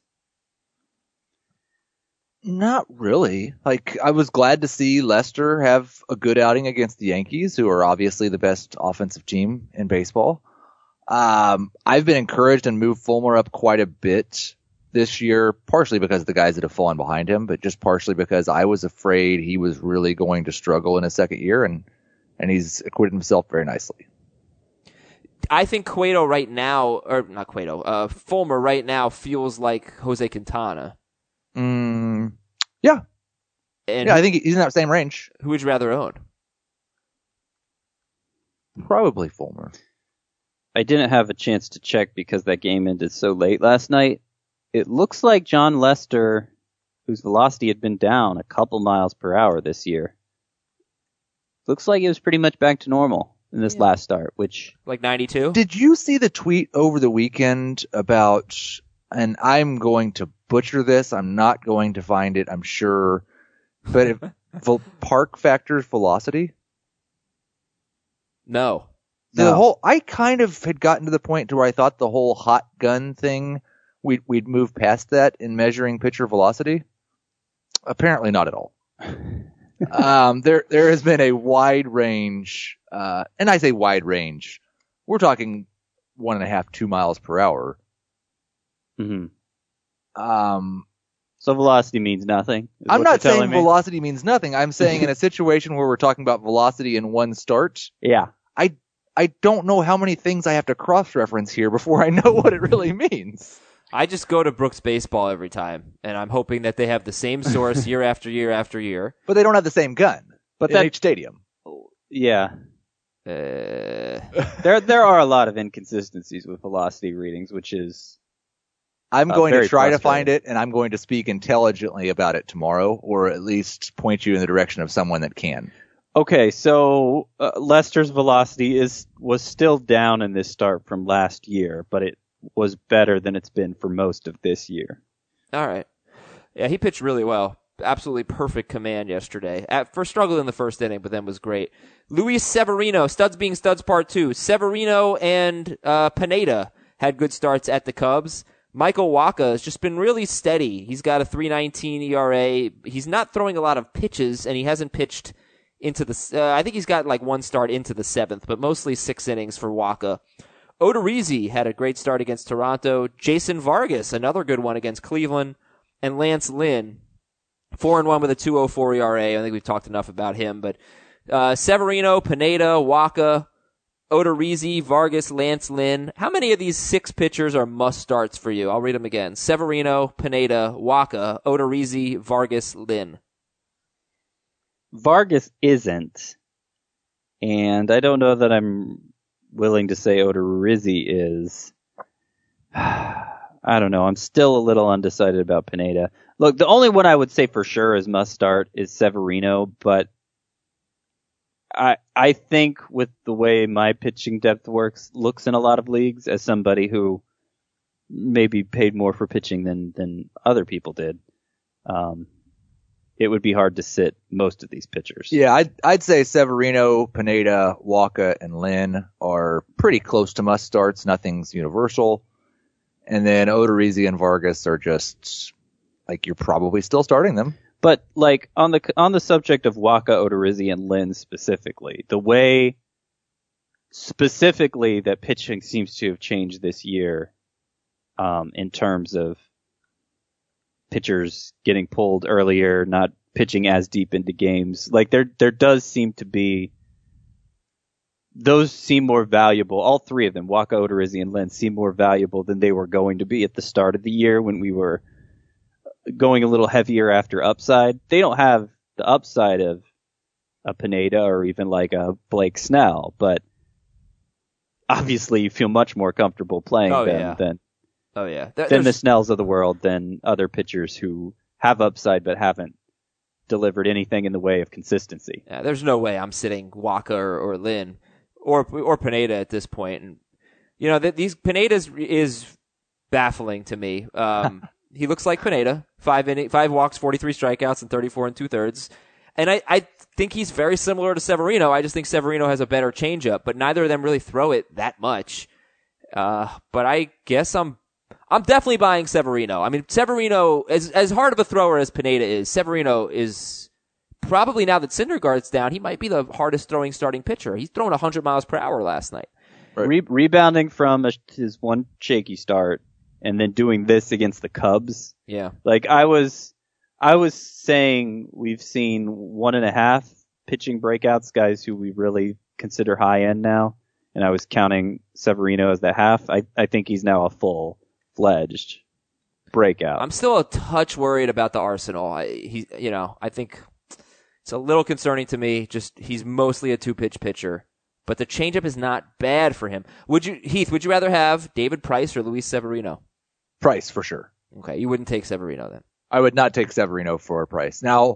Not really. Like, I was glad to see Lester have a good outing against the Yankees, who are obviously the best offensive team in baseball. I've been encouraged and moved Fulmer up quite a bit this year, partially because of the guys that have fallen behind him, but just partially because I was afraid he was really going to struggle in his second year, and he's acquitted himself very nicely. I think Fulmer right now feels like Jose Quintana. Yeah. And I think he's in that same range. Who would you rather own? Probably Fulmer. I didn't have a chance to check because that game ended so late last night. It looks like John Lester, whose velocity had been down a couple miles per hour this year, looks like it was pretty much back to normal in this last start, which... Like 92? Did you see the tweet over the weekend about, and I'm going to butcher this, I'm not going to find it, I'm sure, but park factors velocity? No. I kind of had gotten to the point to where I thought the whole hot gun thing, we'd move past that in measuring pitcher velocity. Apparently not at all. There has been a wide range, and I say wide range, we're talking 1.5, 2 miles per hour. Mm-hmm. So velocity means nothing? I'm not saying velocity means nothing. I'm saying in a situation where we're talking about velocity in one start. Yeah. I don't know how many things I have to cross-reference here before I know what it really means. I just go to Brooks Baseball every time, and I'm hoping that they have the same source year after year after year. But they don't have the same gun. But in each stadium. Yeah. There are a lot of inconsistencies with velocity readings, which is... I'm going to try to find it, and I'm going to speak intelligently about it tomorrow, or at least point you in the direction of someone that can. Okay, so Lester's velocity was still down in this start from last year, but it was better than it's been for most of this year. All right. Yeah, he pitched really well. Absolutely perfect command yesterday. First struggled in the first inning, but then was great. Luis Severino, studs being studs part 2. Severino and Pineda had good starts at the Cubs. Michael Wacha has just been really steady. He's got a 3.19 ERA. He's not throwing a lot of pitches, and he hasn't pitched into the... I think he's got like 1 start into the 7th, but mostly 6 innings for Wacha. Odorizzi had a great start against Toronto. Jason Vargas, another good one against Cleveland. And Lance Lynn, 4-1 with a 2.04 ERA. I think we've talked enough about him, but Severino, Pineda, Wacha, Odorizzi, Vargas, Lance Lynn. How many of these 6 pitchers are must-starts for you? I'll read them again. Severino, Pineda, Wacha, Odorizzi, Vargas, Lynn. Vargas isn't, and I don't know that I'm willing to say Odorizzi is. I don't know. I'm still a little undecided about Pineda. Look, the only one I would say for sure is must start is Severino, but I think with the way my pitching depth looks in a lot of leagues, as somebody who maybe paid more for pitching than other people did, it would be hard to sit most of these pitchers. Yeah, I'd say Severino, Pineda, Wacha, and Lynn are pretty close to must starts. Nothing's universal. And then Odorizzi and Vargas are just like you're probably still starting them. But like on the subject of Wacha, Odorizzi, and Lynn specifically, the way specifically that pitching seems to have changed this year, in terms of pitchers getting pulled earlier, not pitching as deep into games. Like there does seem to be, those seem more valuable. All three of them, Wacha, Odorizzi, and Lynn, seem more valuable than they were going to be at the start of the year when we were going a little heavier after upside. They don't have the upside of a Pineda or even like a Blake Snell, but obviously you feel much more comfortable playing than the Snells of the world, than other pitchers who have upside but haven't delivered anything in the way of consistency. Yeah, there's no way I'm sitting Wacha or Lynn or Pineda at this point. And these Pineda's is baffling to me. He looks like Pineda, 5 walks, 43 strikeouts, and 34 2/3. And I think he's very similar to Severino. I just think Severino has a better changeup, but neither of them really throw it that much. But I guess I'm definitely buying Severino. I mean, Severino, as hard of a thrower as Pineda is, Severino is probably, now that Syndergaard's down, he might be the hardest throwing starting pitcher. He's thrown 100 miles per hour last night. Right. Rebounding from his one shaky start and then doing this against the Cubs. Yeah. Like I was saying, we've seen 1.5 pitching breakouts, guys who we really consider high end now. And I was counting Severino as the half. I think he's now a full-fledged breakout. I'm still a touch worried about the arsenal. I think it's a little concerning to me. Just he's mostly a 2-pitch pitcher, but the changeup is not bad for him. Heath, would you rather have David Price or Luis Severino? Price for sure. Okay, you wouldn't take Severino then. I would not take Severino for Price. Now,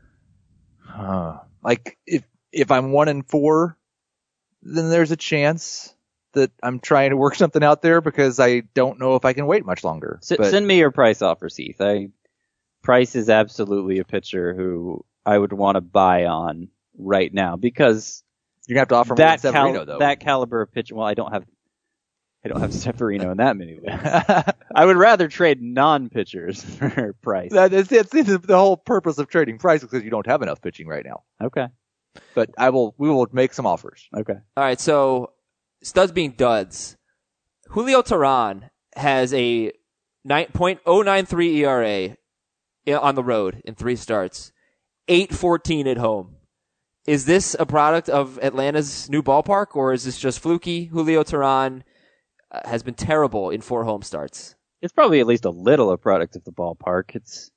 like if I'm 1-4, then there's a chance that I'm trying to work something out there because I don't know if I can wait much longer. Send me your Price offers, Heath. Price is absolutely a pitcher who I would want to buy on right now because you're gonna have to offer more than Severino though. That caliber of pitcher. Well, I don't have Severino in that many ways. I would rather trade non-pitchers for Price. That's the whole purpose of trading Price, because you don't have enough pitching right now. Okay. But we will make some offers. Okay. All right, so studs being duds. Julio Teheran has a 0.093 ERA on the road in 3 starts, 8.14 at home. Is this a product of Atlanta's new ballpark, or is this just fluky? Julio Teheran has been terrible in 4 home starts. It's probably at least a little a product of the ballpark.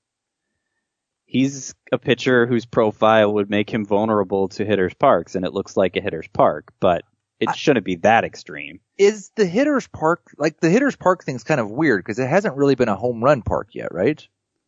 He's a pitcher whose profile would make him vulnerable to hitters' parks, and it looks like a hitter's park, but it shouldn't be that extreme. Is the hitter's park, like the hitter's park thing's kind of weird because it hasn't really been a home run park yet, right?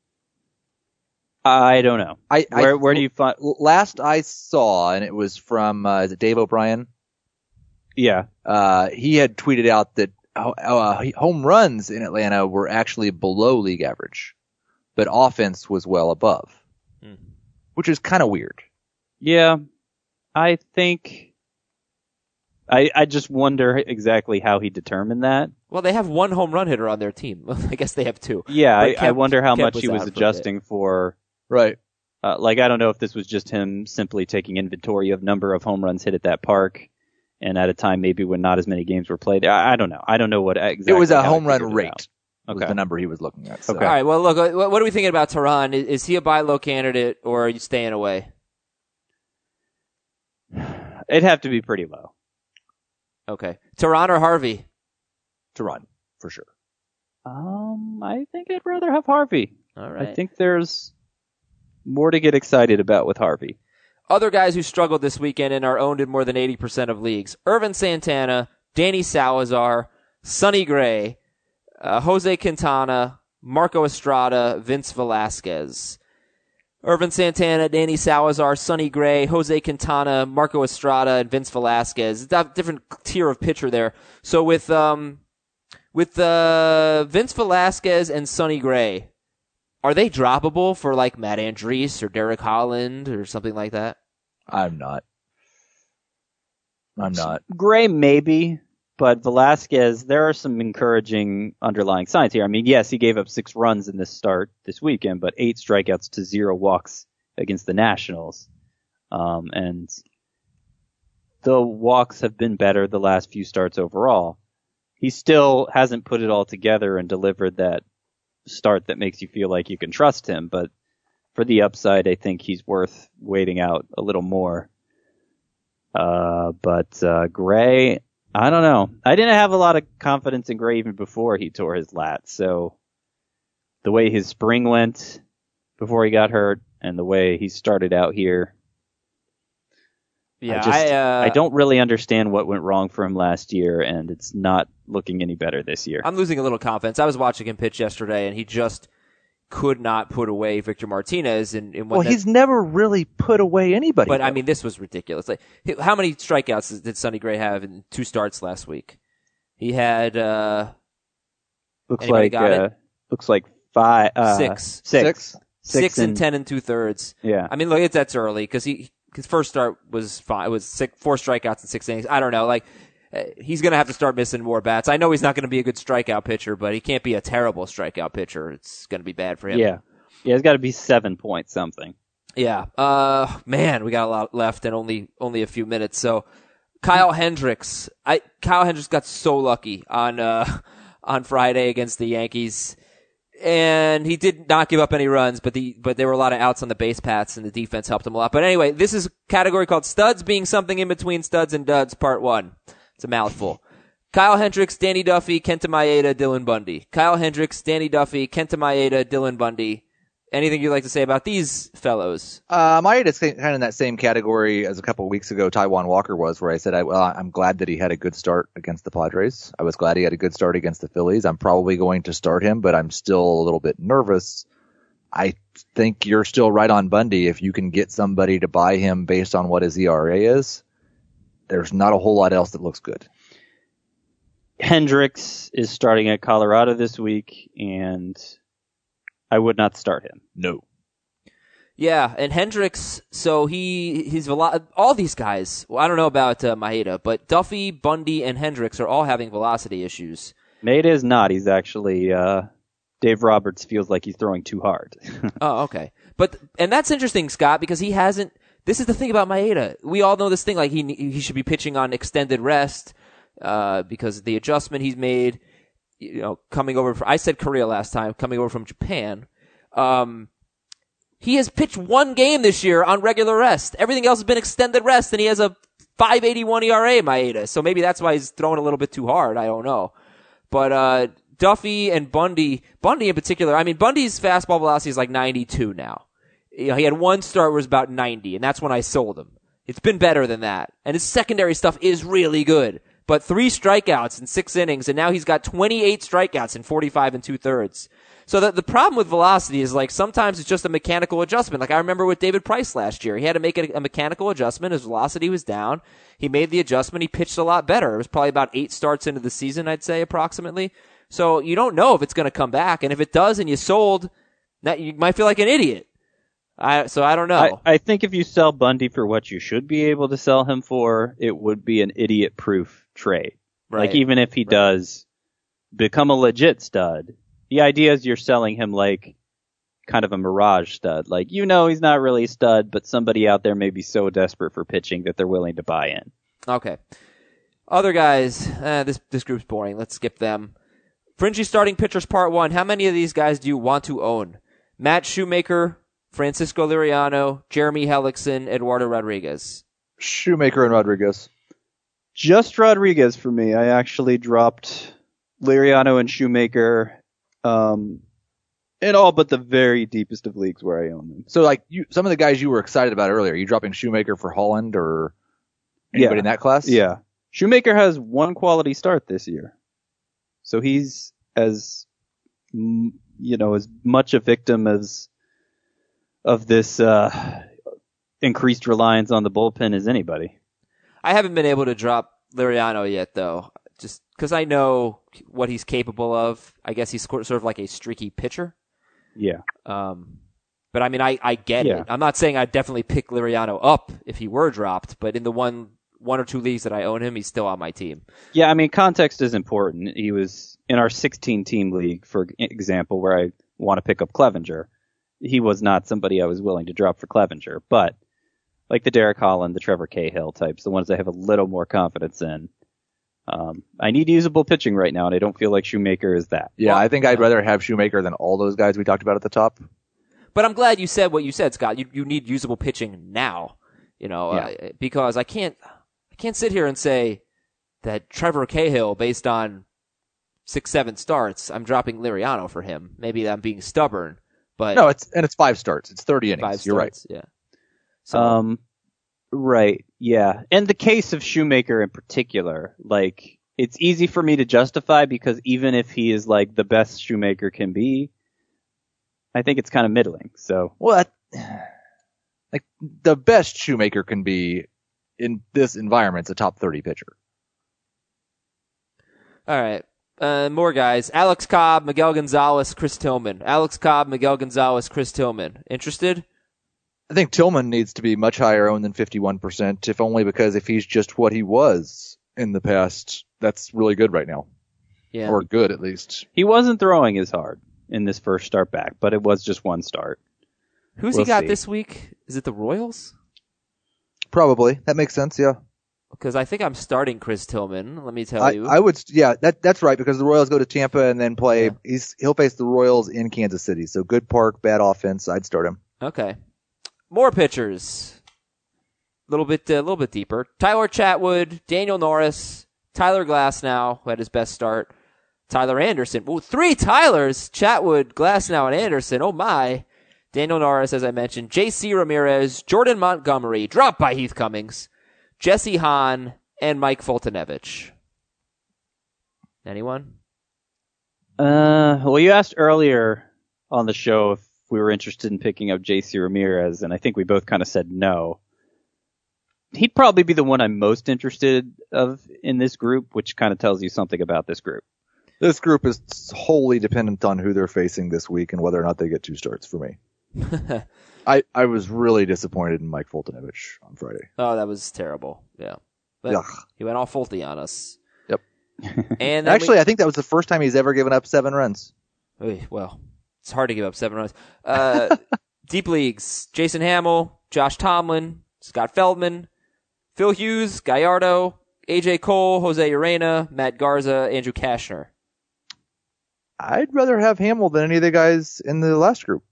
I don't know. Where do you find? Last I saw, and it was from is it Dave O'Brien? Yeah. He had tweeted out that home runs in Atlanta were actually below league average, but offense was well above, which is kind of weird. Yeah, I think. I just wonder exactly how he determined that. Well, they have 1 home run hitter on their team. I guess they have 2. Yeah, I wonder how much he was adjusting for. Right. I don't know if this was just him simply taking inventory of number of home runs hit at that park, and at a time maybe when not as many games were played. I don't know. I don't know what exactly. It was a home run rate. Okay. Was the number he was looking at. So. Okay. All right. Well, look. What are we thinking about Teheran? Is he a buy low candidate, or are you staying away? It'd have to be pretty low. Okay. Teheran or Harvey? Teheran, for sure. I think I'd rather have Harvey. All right. I think there's more to get excited about with Harvey. Other guys who struggled this weekend and are owned in more than 80% of leagues: Irvin Santana, Danny Salazar, Sonny Gray, Jose Quintana, Marco Estrada, Vince Velasquez. Irvin Santana, Danny Salazar, Sonny Gray, Jose Quintana, Marco Estrada, and Vince Velasquez. It's a different tier of pitcher there. So with Vince Velasquez and Sonny Gray, are they droppable for like Matt Andriese or Derek Holland or something like that? I'm not. Gray maybe, but Velasquez, there are some encouraging underlying signs here. I mean, yes, he gave up 6 runs in this start this weekend, but 8 strikeouts to 0 walks against the Nationals. And the walks have been better the last few starts overall. He still hasn't put it all together and delivered that start that makes you feel like you can trust him. But for the upside, I think he's worth waiting out a little more. But Gray, I don't know. I didn't have a lot of confidence in Gray even before he tore his lat. So the way his spring went before he got hurt and the way he started out here, yeah, I don't really understand what went wrong for him last year, and it's not looking any better this year. I'm losing a little confidence. I was watching him pitch yesterday, and he just could not put away Victor Martinez. He's never really put away anybody. But, I mean, this was ridiculous. Like, how many strikeouts did Sonny Gray have in 2 starts last week? He had, looks like 5, 6. 6 and 10 2/3. Yeah. I mean, look, that's early because his first start was fine. It was 4 strikeouts in 6 innings. I don't know. Like, he's going to have to start missing more bats. I know he's not going to be a good strikeout pitcher, but he can't be a terrible strikeout pitcher. It's going to be bad for him. Yeah. Yeah, it's got to be 7 point something. Yeah. Man, we got a lot left and only a few minutes. So, Kyle Hendricks. Kyle Hendricks got so lucky on Friday against the Yankees. And he did not give up any runs, but there were a lot of outs on the base paths, and the defense helped him a lot. But anyway, this is a category called Studs Being Something in Between Studs and Duds, Part 1. It's a mouthful. Kyle Hendricks, Danny Duffy, Kenta Maeda, Dylan Bundy. Kyle Hendricks, Danny Duffy, Kenta Maeda, Dylan Bundy. Anything you'd like to say about these fellows? Maeda's kind of in that same category as a couple of weeks ago Taijuan Walker was, where I said, I'm glad that he had a good start against the Padres. I was glad he had a good start against the Phillies. I'm probably going to start him, but I'm still a little bit nervous. I think you're still right on Bundy. If you can get somebody to buy him based on what his ERA is, there's not a whole lot else that looks good. Hendricks is starting at Colorado this week, and I would not start him. No. Yeah, and Hendricks, so he's all these guys, well, I don't know about Maeda, but Duffy, Bundy, and Hendricks are all having velocity issues. Maeda is not. He's actually, Dave Roberts feels like he's throwing too hard. Oh, okay. And that's interesting, Scott, because he hasn't, this is the thing about Maeda. We all know this thing, like he should be pitching on extended rest, because of the adjustment he's made. You know, coming over I said Korea last time, coming over from Japan. He has pitched 1 game this year on regular rest. Everything else has been extended rest, and he has a 5.81 ERA, Maeda. So maybe that's why he's throwing a little bit too hard. I don't know. But, Duffy and Bundy in particular, I mean, Bundy's fastball velocity is like 92 now. You know, he had 1 start where it was about 90, and that's when I sold him. It's been better than that. And his secondary stuff is really good. But 3 strikeouts in 6 innings, and now he's got 28 strikeouts in 45 2/3. So the problem with velocity is, like, sometimes it's just a mechanical adjustment. Like, I remember with David Price last year. He had to make a mechanical adjustment. His velocity was down. He made the adjustment. He pitched a lot better. It was probably about 8 starts into the season, I'd say, approximately. So you don't know if it's going to come back. And if it does and you sold, you might feel like an idiot. So I don't know. I think if you sell Bundy for what you should be able to sell him for, it would be an idiot-proof trade. Right. Like, even if he does become a legit stud, the idea is you're selling him like kind of a mirage stud. Like, you know, he's not really a stud, but somebody out there may be so desperate for pitching that they're willing to buy in. Okay. Other guys, this group's boring. Let's skip them. Fringy starting pitchers part 1. How many of these guys do you want to own? Matt Shoemaker, Francisco Liriano, Jeremy Hellickson, Eduardo Rodriguez. Shoemaker and Rodriguez. Just Rodriguez for me. I actually dropped Liriano and Shoemaker in all but the very deepest of leagues where I own them. So, like, some of the guys you were excited about earlier, are you dropping Shoemaker for Holland or anybody in that class? Yeah. Shoemaker has 1 quality start this year. So he's as much a victim as of this increased reliance on the bullpen as anybody. I haven't been able to drop Liriano yet, though, just because I know what he's capable of. I guess he's sort of like a streaky pitcher. Yeah. But I mean, I get it. I'm not saying I'd definitely pick Liriano up if he were dropped, but in the one or two leagues that I own him, he's still on my team. Yeah, I mean, context is important. He was in our 16-team league, for example, where I want to pick up Clevenger. He was not somebody I was willing to drop for Clevenger, but like the Derek Holland, the Trevor Cahill types, the ones I have a little more confidence in. I need usable pitching right now, and I don't feel like Shoemaker is that. Yeah, I think I'd rather have Shoemaker than all those guys we talked about at the top. But I'm glad you said what you said, Scott. You need usable pitching now, because I can't sit here and say that Trevor Cahill, based on 6-7 starts, I'm dropping Liriano for him. Maybe I'm being stubborn, but no, it's 5 starts. It's 30 innings. 5 starts, you're right. Yeah. So, right. Yeah. And the case of Shoemaker in particular, like, it's easy for me to justify because even if he is like the best Shoemaker can be, I think it's kind of middling. So, well, like the best Shoemaker can be in this environment, it's a top 30 pitcher. All right. More guys. Alex Cobb, Miguel Gonzalez, Chris Tillman. Alex Cobb, Miguel Gonzalez, Chris Tillman. Interested? I think Tillman needs to be much higher owned than 51%, if only because if he's just what he was in the past, that's really good right now. Yeah. Or good, at least. he wasn't throwing as hard in this first start back, but it was just one start. Who's We'll he got see. this week? Is it the Royals? Probably. That makes sense, yeah. Because I think I'm starting Chris Tillman, let me tell you. I would, yeah, that's right, because the Royals go to Tampa and then play, he'll face the Royals in Kansas City. So good park, bad offense, I'd start him. Okay. More pitchers. A little bit deeper. Tyler Chatwood, Daniel Norris, Tyler Glasnow, who had his best start, Tyler Anderson. Ooh, 3 Tylers, Chatwood, Glasnow, and Anderson. Oh my. Daniel Norris, as I mentioned, J.C. Ramirez, Jordan Montgomery, dropped by Heath Cummings, Jesse Hahn, and Mike Fultonevich. Anyone? Well, you asked earlier on the show if we were interested in picking up J.C. Ramirez, and I think we both kind of said no. He'd probably be the one I'm most interested of in this group, which kind of tells you something about this group. This group is wholly dependent on who they're facing this week and whether or not they get 2 starts for me. I was really disappointed in Mike Fultonevich on Friday. Oh, that was terrible. Yeah. But Yuck. he went all faulty on us. Yep. And then Actually, I think that was the first time he's ever given up 7 runs. well, it's hard to give up 7 runs. Deep leagues: Jason Hamill, Josh Tomlin, Scott Feldman, Phil Hughes, Gallardo, AJ Cole, Jose Urena, Matt Garza, Andrew Kashner. I'd rather have Hamill than any of the guys in the last group.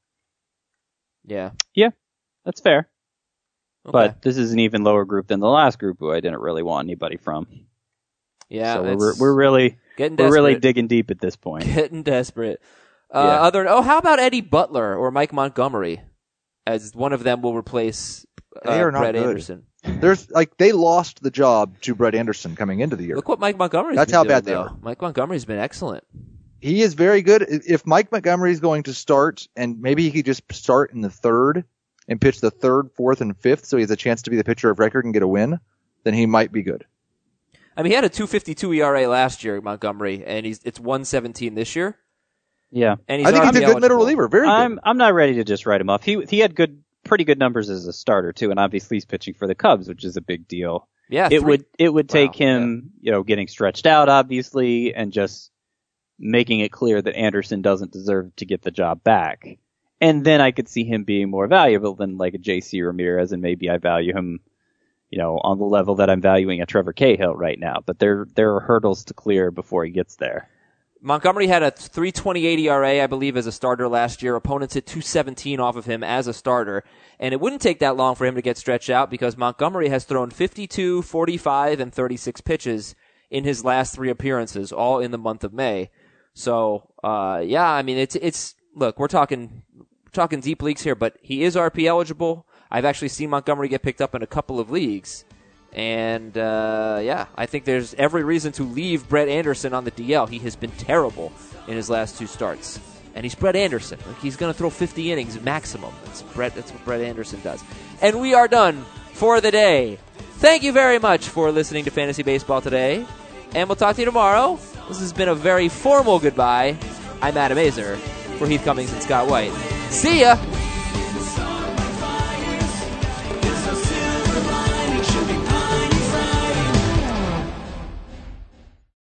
Yeah. Yeah, that's fair. Okay. But this is an even lower group than the last group, who I didn't really want anybody from. Yeah, So we're really getting we're really desperate. digging deep at this point. Getting desperate. Yeah. How about Eddie Butler or Mike Montgomery? As one of them will replace They are not Brett good. Anderson. They lost the job to Brett Anderson coming into the year. Look what Mike Montgomery's That's been how doing, bad they though. are. Mike Montgomery's been excellent. He is very good. If Mike Montgomery is going to start, and maybe he could just start in the 3rd and pitch the 3rd, 4th, and 5th, so he has a chance to be the pitcher of record and get a win, then he might be good. I mean, he had a 2.52 ERA last year, Montgomery, and it's 1.17 this year. Yeah, And he's I think he's a already good middle eligible. reliever. Very good. I'm not ready to just write him off. He had pretty good numbers as a starter too, and obviously he's pitching for the Cubs, which is a big deal. Yeah, It would take Wow, him, getting stretched out, obviously, and just making it clear that Anderson doesn't deserve to get the job back. And then I could see him being more valuable than like a J.C. Ramirez, and maybe I value him, on the level that I'm valuing a Trevor Cahill right now. But there are hurdles to clear before he gets there. Montgomery had a 3.28 ERA, I believe, as a starter last year. Opponents hit 2.17 off of him as a starter. And it wouldn't take that long for him to get stretched out because Montgomery has thrown 52, 45, and 36 pitches in his last 3 appearances, all in the month of May. So, I mean, it's look, we're talking deep leagues here, but he is RP eligible. I've actually seen Montgomery get picked up in a couple of leagues. And, I think there's every reason to leave Brett Anderson on the DL. He has been terrible in his last 2 starts. And he's Brett Anderson. Like, he's going to throw 50 innings maximum. That's what Brett Anderson does. And we are done for the day. Thank you very much for listening to Fantasy Baseball today. And we'll talk to you tomorrow. This has been a very formal goodbye. I'm Adam Azer for Heath Cummings and Scott White. See ya!